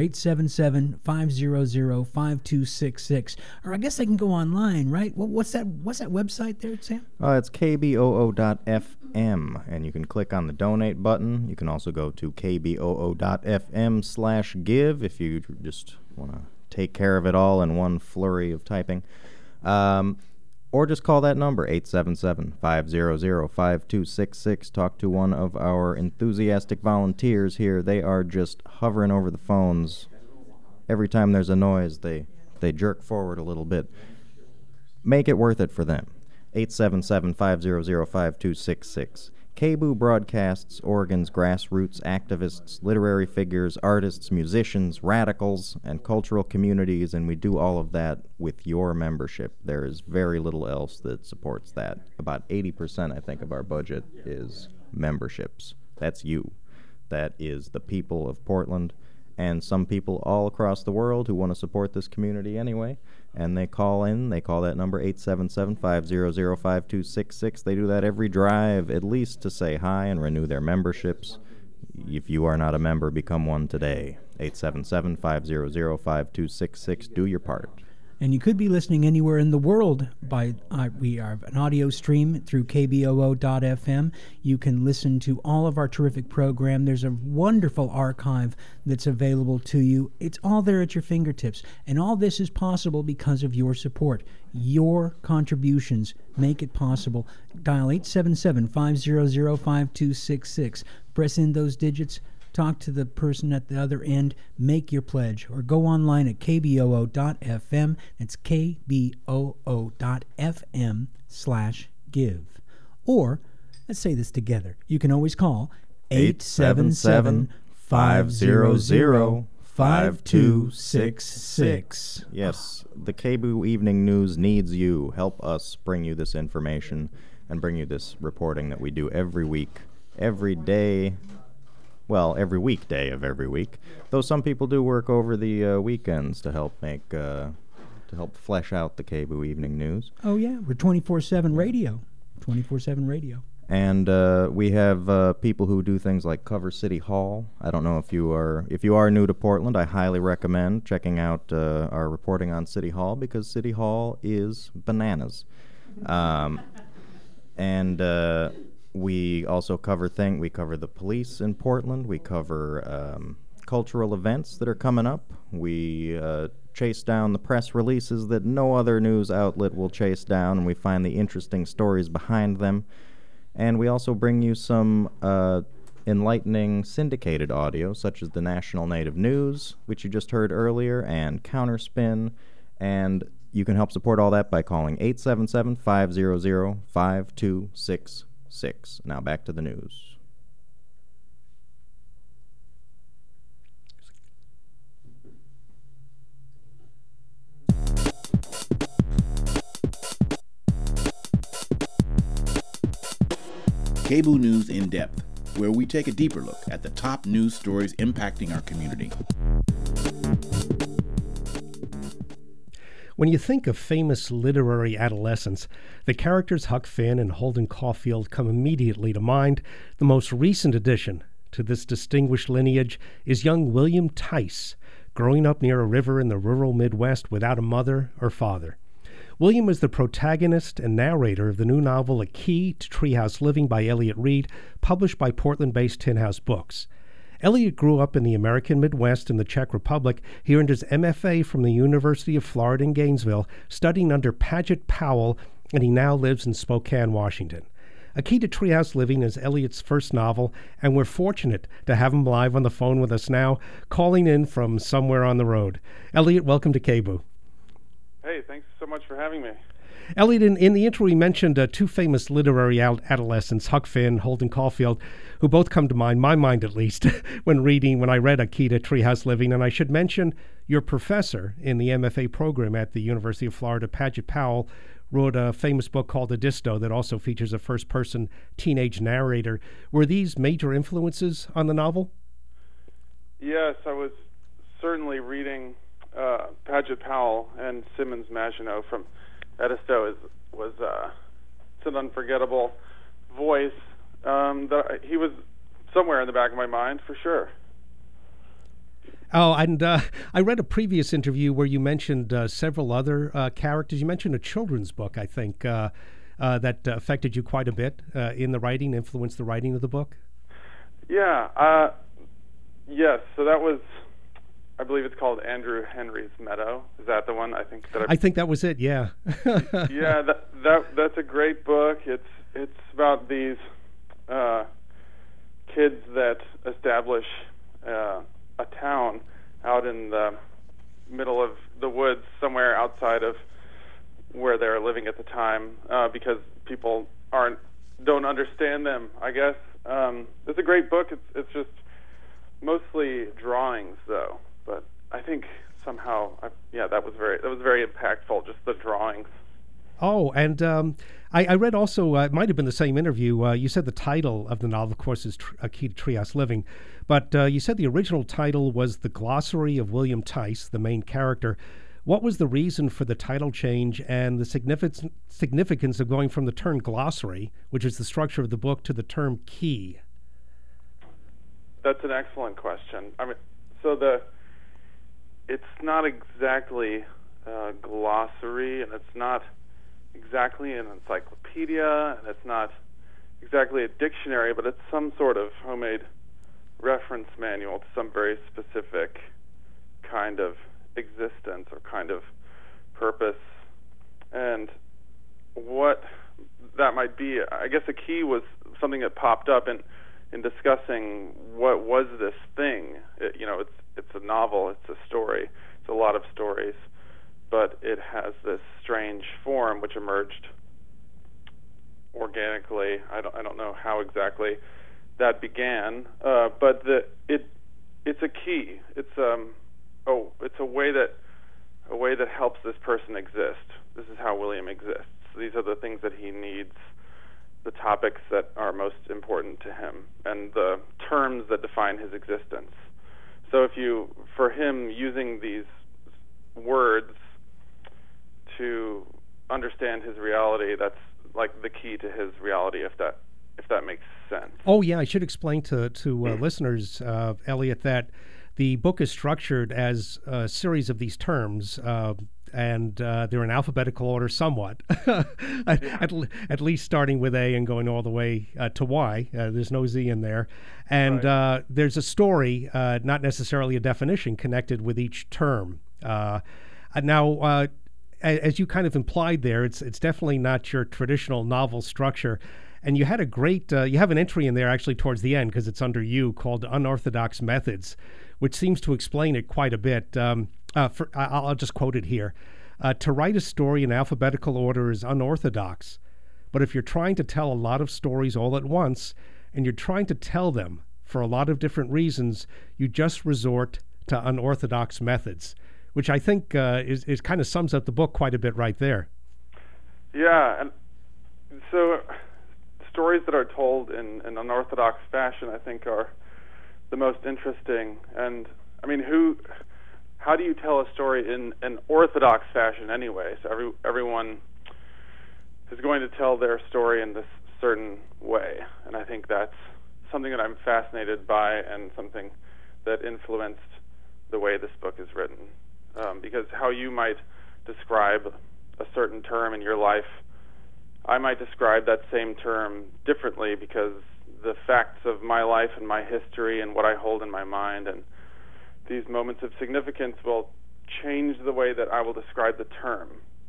877-500-5266. Or I guess I can go online, right? What's that website there, Sam? It's kboo.fm, and you can click on the donate button. You can also go to kboo.fm/give if you just want to take care of it all in one flurry of typing. Or just call that number, 877-500-5266. Talk to one of our enthusiastic volunteers here. They are just hovering over the phones. Every time there's a noise, they jerk forward a little bit. Make it worth it for them. 877-500-5266. KBOO broadcasts Oregon's grassroots activists, literary figures, artists, musicians, radicals, and cultural communities, and we do all of that with your membership. There is very little else that supports that. About 80%, I think, of our budget is memberships. That's you. That is the people of Portland and some people all across the world who want to support this community anyway. And they call that number, 877-500-5266. They do that every drive, at least to say hi and renew their memberships. If you are not a member, become one today. 877-500-5266. Do your part. And you could be listening anywhere in the world. We have an audio stream through KBOO.FM. You can listen to all of our terrific program. There's a wonderful archive that's available to you. It's all there at your fingertips. And all this is possible because of your support. Your contributions make it possible. Dial 877-500-5266. Press in those digits. Talk to the person at the other end, make your pledge, or go online at kboo.fm. That's kboo.fm/give. Or, let's say this together. You can always call 877-500-5266. Yes, the KBOO Evening News needs you. Help us bring you this information and bring you this reporting that we do every week, every day. Well, every weekday of every week. Though some people do work over the weekends to help flesh out the KBOO Evening News. Oh yeah, we're 24/7 radio. 24/7 radio. And we have people who do things like cover City Hall. I don't know if you are new to Portland. I highly recommend checking out our reporting on City Hall, because City Hall is bananas. We also cover the police in Portland. We cover cultural events that are coming up. We chase down the press releases that no other news outlet will chase down, and we find the interesting stories behind them. And we also bring you some enlightening syndicated audio, such as the National Native News, which you just heard earlier, and Counterspin. And you can help support all that by calling 877-500-5266. Now back to the news. KBOO News in Depth, where we take a deeper look at the top news stories impacting our community. When you think of famous literary adolescents, the characters Huck Finn and Holden Caulfield come immediately to mind. The most recent addition to this distinguished lineage is young William Tice, growing up near a river in the rural Midwest without a mother or father. William is the protagonist and narrator of the new novel A Key to Treehouse Living by Elliott Reid, published by Portland-based Tin House Books. Elliott grew up in the American Midwest in the Czech Republic. He earned his MFA from the University of Florida in Gainesville, studying under Paget Powell, and he now lives in Spokane, Washington. A Key to Treehouse Living is Elliott's first novel, and we're fortunate to have him live on the phone with us now, calling in from somewhere on the road. Elliott, welcome to KBOO. Hey, thanks so much for having me. Elliott, in the intro, he mentioned two famous literary adolescents, Huck Finn, Holden Caulfield, who both come to mind, my mind at least, when I read A Key to Treehouse Living. And I should mention your professor in the MFA program at the University of Florida, Paget Powell, wrote a famous book called Edisto that also features a first-person teenage narrator. Were these major influences on the novel? Yes, I was certainly reading Paget Powell and Simmons Maginot from Edisto was it's an unforgettable voice. He was somewhere in the back of my mind for sure. Oh, and I read a previous interview where you mentioned several other characters. You mentioned a children's book, I think, that affected you quite a bit in the writing, influenced the writing of the book. Yeah. Yes. So that was, I believe it's called Andrew Henry's Meadow. Is that the one? I think that was it. Yeah. Yeah. That's a great book. It's about these kids that establish a town out in the middle of the woods, somewhere outside of where they're living at the time, because people don't understand them, I guess. It's a great book. It's just mostly drawings, though. But I think somehow, that was very impactful. Just the drawings. Oh, and I read also, it might have been the same interview, you said the title of the novel, of course, is A Key to Treehouse Living, but you said the original title was The Glossary of William Tice, the main character. What was the reason for the title change and the significance of going from the term glossary, which is the structure of the book, to the term key? That's an excellent question. I mean, so it's not exactly glossary, and it's not exactly an encyclopedia, and it's not exactly a dictionary, but it's some sort of homemade reference manual to some very specific kind of existence or kind of purpose. And what that might be, I guess a key was something that popped up in discussing what was this thing. It's a novel, it's a story, it's a lot of stories, but it has this strange form which emerged organically. I don't know how exactly that began, but it's a key. It's a way that helps this person exist. This is how William exists. These are the things that he needs, the topics that are most important to him, and the terms that define his existence. So for him, using these words to understand his reality, that's like the key to his reality, if that makes sense. Oh, yeah, I should explain to listeners, Elliot, that the book is structured as a series of these terms, and they're in alphabetical order somewhat, at least starting with A and going all the way to Y. There's no Z in there. And right. There's a story, not necessarily a definition, connected with each term. Now, as you kind of implied there, it's definitely not your traditional novel structure. And you had a great, you have an entry in there actually towards the end, because it's under you, called Unorthodox Methods, which seems to explain it quite a bit. I'll just quote it here. To write a story in alphabetical order is unorthodox, but if you're trying to tell a lot of stories all at once, and you're trying to tell them for a lot of different reasons, you just resort to unorthodox methods, which I think is kind of sums up the book quite a bit right there. Yeah, and so stories that are told in an unorthodox fashion, I think, are the most interesting. And I mean, how do you tell a story in an orthodox fashion anyway? So everyone is going to tell their story in this certain way, and I think that's something that I'm fascinated by and something that influenced the way this book is written. Because how you might describe a certain term in your life, I might describe that same term differently, because the facts of my life and my history and what I hold in my mind and these moments of significance will change the way that I will describe the term.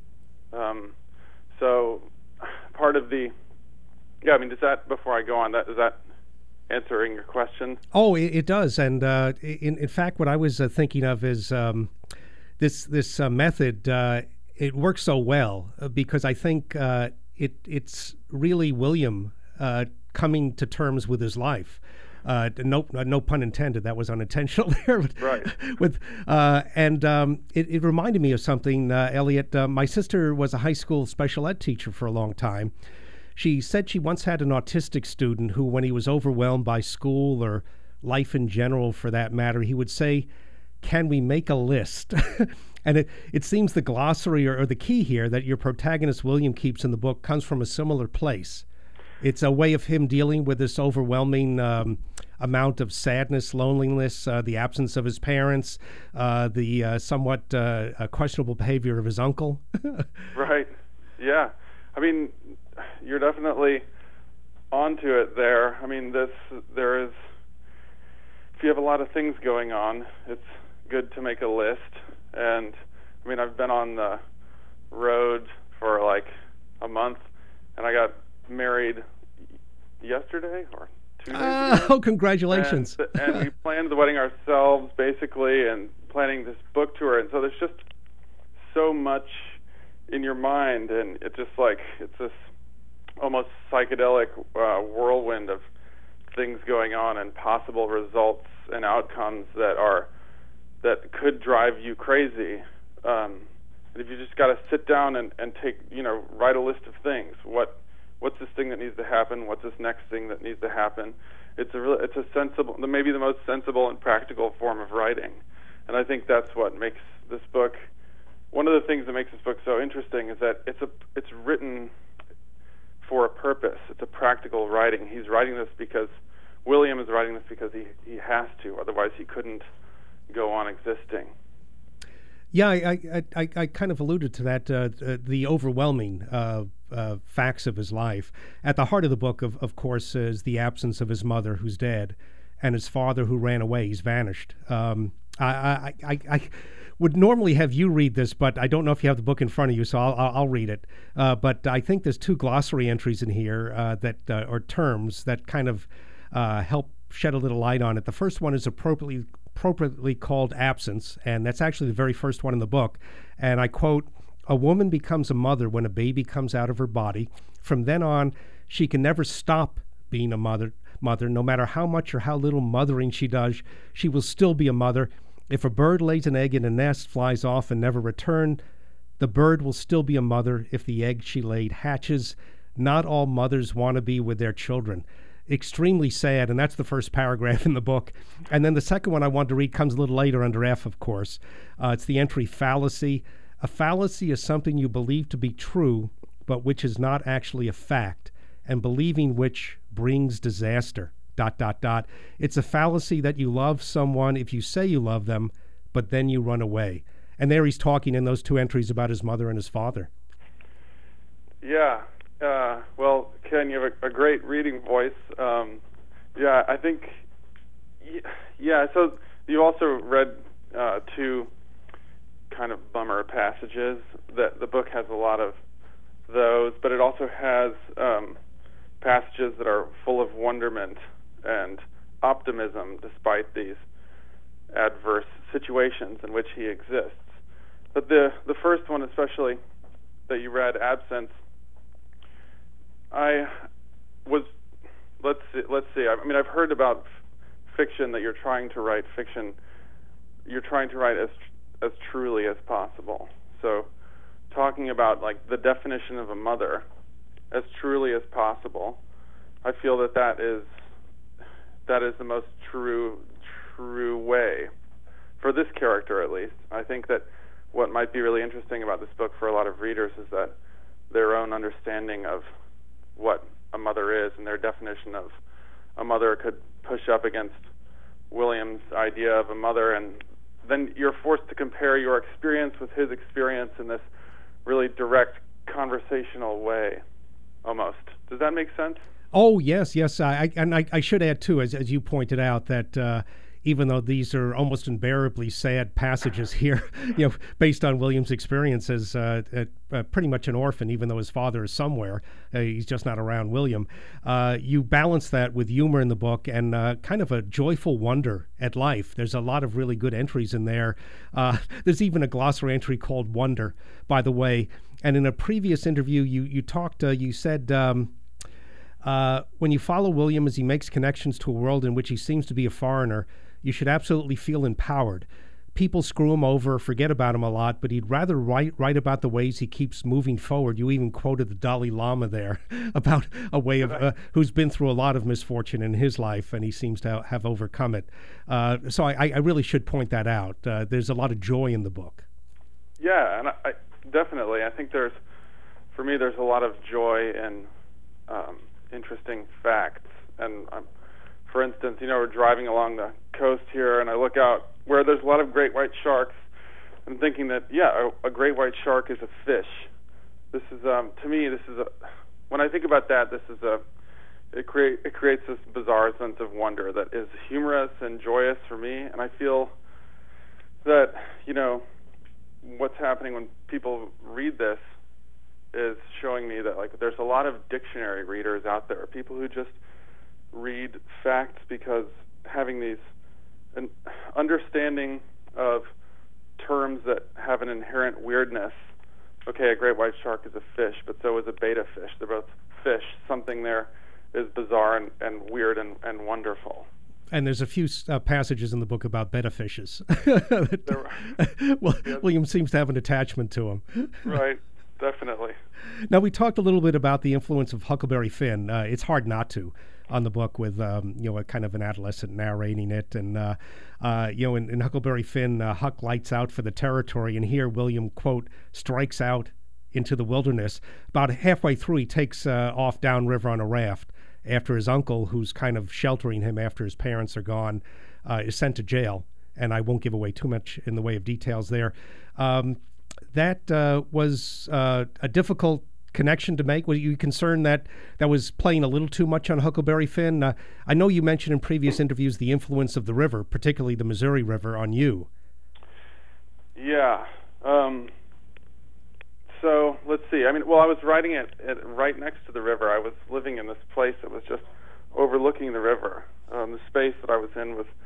So part of the... Yeah, I mean, does that, before I go on, is that answering your question? Oh, it does. And in fact, what I was thinking of is this method, it works so well because I think it's really William coming to terms with his life. No pun intended. That was unintentional there. But right. It reminded me of something, Elliot. My sister was a high school special ed teacher for a long time. She said she once had an autistic student who, when he was overwhelmed by school or life in general for that matter, he would say, "Can we make a list?" And it seems the glossary or the key here that your protagonist William keeps in the book comes from a similar place. It's a way of him dealing with this overwhelming amount of sadness, loneliness, the absence of his parents, the somewhat questionable behavior of his uncle. Right. Yeah. I mean, you're definitely onto it there. I mean, if you have a lot of things going on, it's good to make a list. And I mean, I've been on the road for like a month, and I got married yesterday or 2 days ago. Oh, congratulations. And we planned the wedding ourselves, basically, and planning this book tour. And so there's just so much in your mind, and it's just like, it's this almost psychedelic whirlwind of things going on and possible results and outcomes that could drive you crazy. And if you just got to sit down and take, write a list of things. What's this thing that needs to happen? What's this next thing that needs to happen? It's a sensible, maybe the most sensible and practical form of writing. And I think that's what makes this book, one of the things that makes this book so interesting is that it's written for a purpose. It's a practical writing. He's writing this because, William is writing this because he has to, otherwise he couldn't go on existing. Yeah, I kind of alluded to that, the overwhelming facts of his life. At the heart of the book, of course, is the absence of his mother, who's dead, and his father, who ran away. He's vanished. I would normally have you read this, but I don't know if you have the book in front of you, so I'll read it. But I think there's 2 glossary entries in here that are terms that kind of help shed a little light on it. The first one is appropriately called absence, and that's actually the very first one in the book. And I quote, "A woman becomes a mother when a baby comes out of her body. From then on, she can never stop being a mother. No matter how much or how little mothering she does, she will still be a mother. If a bird lays an egg in a nest, flies off, and never return, the bird will still be a mother if the egg she laid hatches. Not all mothers want to be with their children." Extremely sad, and that's the first paragraph in the book. And then the second one I wanted to read comes a little later under F, of course. It's the entry fallacy. "A fallacy is something you believe to be true, but which is not actually a fact, and believing which brings disaster. ... It's a fallacy that you love someone if you say you love them, but then you run away." And there he's talking in those 2 entries about his mother and his father. Yeah. Well, Ken, you have a great reading voice. Yeah, I think... Yeah, so you also read 2 kind of bummer passages. The book has a lot of those, but it also has passages that are full of wonderment and optimism despite these adverse situations in which he exists. But the first one, especially that you read, Absence, let's see. I mean, I've heard about fiction that you're trying to write as truly as possible. So talking about like the definition of a mother as truly as possible, I feel that is the most true way for this character, at least. I think that what might be really interesting about this book for a lot of readers is that their own understanding of what a mother is and their definition of a mother could push up against William's idea of a mother, and then you're forced to compare your experience with his experience in this really direct conversational way, almost. Does that make sense? Oh, yes. I should add, too, as you pointed out, that even though these are almost unbearably sad passages here, based on William's experience as pretty much an orphan, even though his father is somewhere, he's just not around William, you balance that with humor in the book and kind of a joyful wonder at life. There's a lot of really good entries in there. There's even a glossary entry called Wonder, by the way. And in a previous interview, you said... when you follow William as he makes connections to a world in which he seems to be a foreigner, you should absolutely feel empowered. People screw him over, forget about him a lot, but he'd rather write about the ways he keeps moving forward. You even quoted the Dalai Lama there about a way of who's been through a lot of misfortune in his life, and he seems to have overcome it. So I really should point that out. There's a lot of joy in the book. Yeah, and I definitely. I think there's a lot of joy in interesting facts. And for instance, we're driving along the coast here, and I look out where there's a lot of great white sharks. I'm thinking that, a great white shark is a fish. This is, to me, when I think about that, it creates this bizarre sense of wonder that is humorous and joyous for me. And I feel that, what's happening when people read this is showing me that there's a lot of dictionary readers out there, people who just read facts because having an understanding of terms that have an inherent weirdness. Okay, a great white shark is a fish, but so is a betta fish. They're both fish. Something there is bizarre and weird and wonderful. And there's a few passages in the book about betta fishes. William seems to have an attachment to them. Right. Definitely. Now, we talked a little bit about the influence of Huckleberry Finn. It's hard not to on the book with, a kind of an adolescent narrating it. And, in Huckleberry Finn, Huck lights out for the territory. And here, William, quote, strikes out into the wilderness. About halfway through, he takes off downriver on a raft after his uncle, who's kind of sheltering him after his parents are gone, is sent to jail. and I won't give away too much in the way of details there. That was a difficult connection to make. Were you concerned that was playing a little too much on Huckleberry Finn? I know you mentioned in previous interviews the influence of the river, particularly the Missouri River, on you. Yeah. So let's see. I was writing it right next to the river. I was living in this place that was just overlooking the river. The space that I was in was,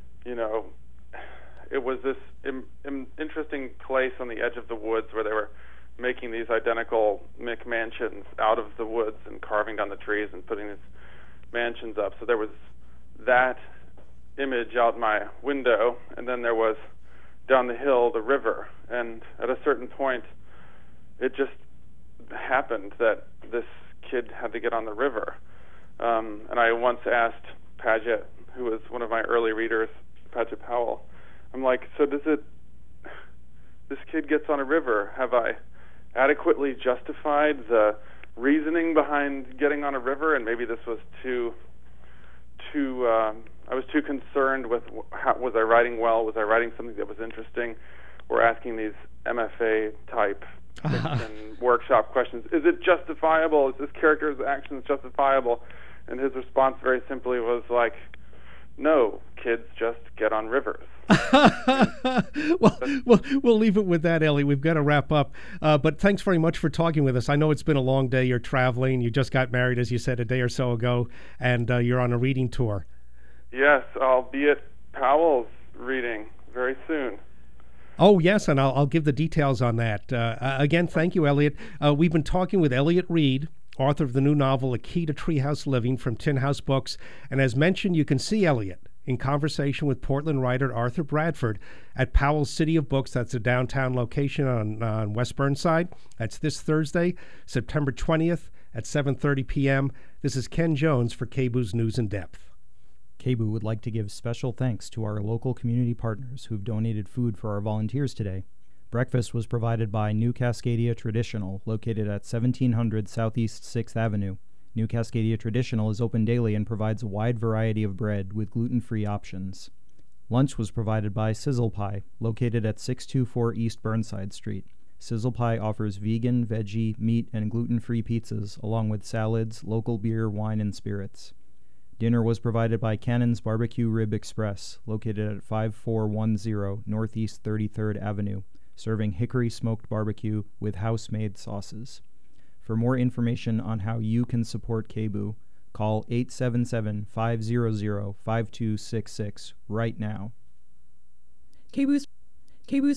it was this interesting place on the edge of the woods where they were making these identical McMansions out of the woods and carving down the trees and putting these mansions up. So there was that image out my window, and then there was down the hill the river. And at a certain point, it just happened that this kid had to get on the river. And I once asked Paget, who was one of my early readers, Paget Powell, I'm like, so this kid gets on a river. Have I adequately justified the reasoning behind getting on a river? And maybe this was I was too concerned with was I writing well? Was I writing something that was interesting? Or asking these MFA type fiction workshop questions. Is it justifiable? Is this character's actions justifiable? And his response very simply was like, no, kids just get on rivers. Well, we'll leave it with that, Ellie. We've got to wrap up. But thanks very much for talking with us. I know it's been a long day. You're traveling. You just got married, as you said, a day or so ago, and you're on a reading tour. Yes, I'll be at Powell's reading very soon. Oh, yes, and I'll give the details on that. Again, thank you, Elliot. We've been talking with Elliot Reed, author of the new novel, A Key to Treehouse Living from Tin House Books. And as mentioned, you can see Elliot in conversation with Portland writer Arthur Bradford at Powell's City of Books. That's a downtown location on West Burnside. That's this Thursday, September 20th at 7:30 p.m. This is Ken Jones for KBOO's News in Depth. KBOO would like to give special thanks to our local community partners who've donated food for our volunteers today. Breakfast was provided by New Cascadia Traditional, located at 1700 Southeast 6th Avenue. New Cascadia Traditional is open daily and provides a wide variety of bread with gluten-free options. Lunch was provided by Sizzle Pie, located at 624 East Burnside Street. Sizzle Pie offers vegan, veggie, meat, and gluten-free pizzas, along with salads, local beer, wine, and spirits. Dinner was provided by Cannon's Barbecue Rib Express, located at 5410 Northeast 33rd Avenue, serving hickory smoked barbecue with house-made sauces. For more information on how you can support KBOO, call 877-500-5266 right now. KBOO's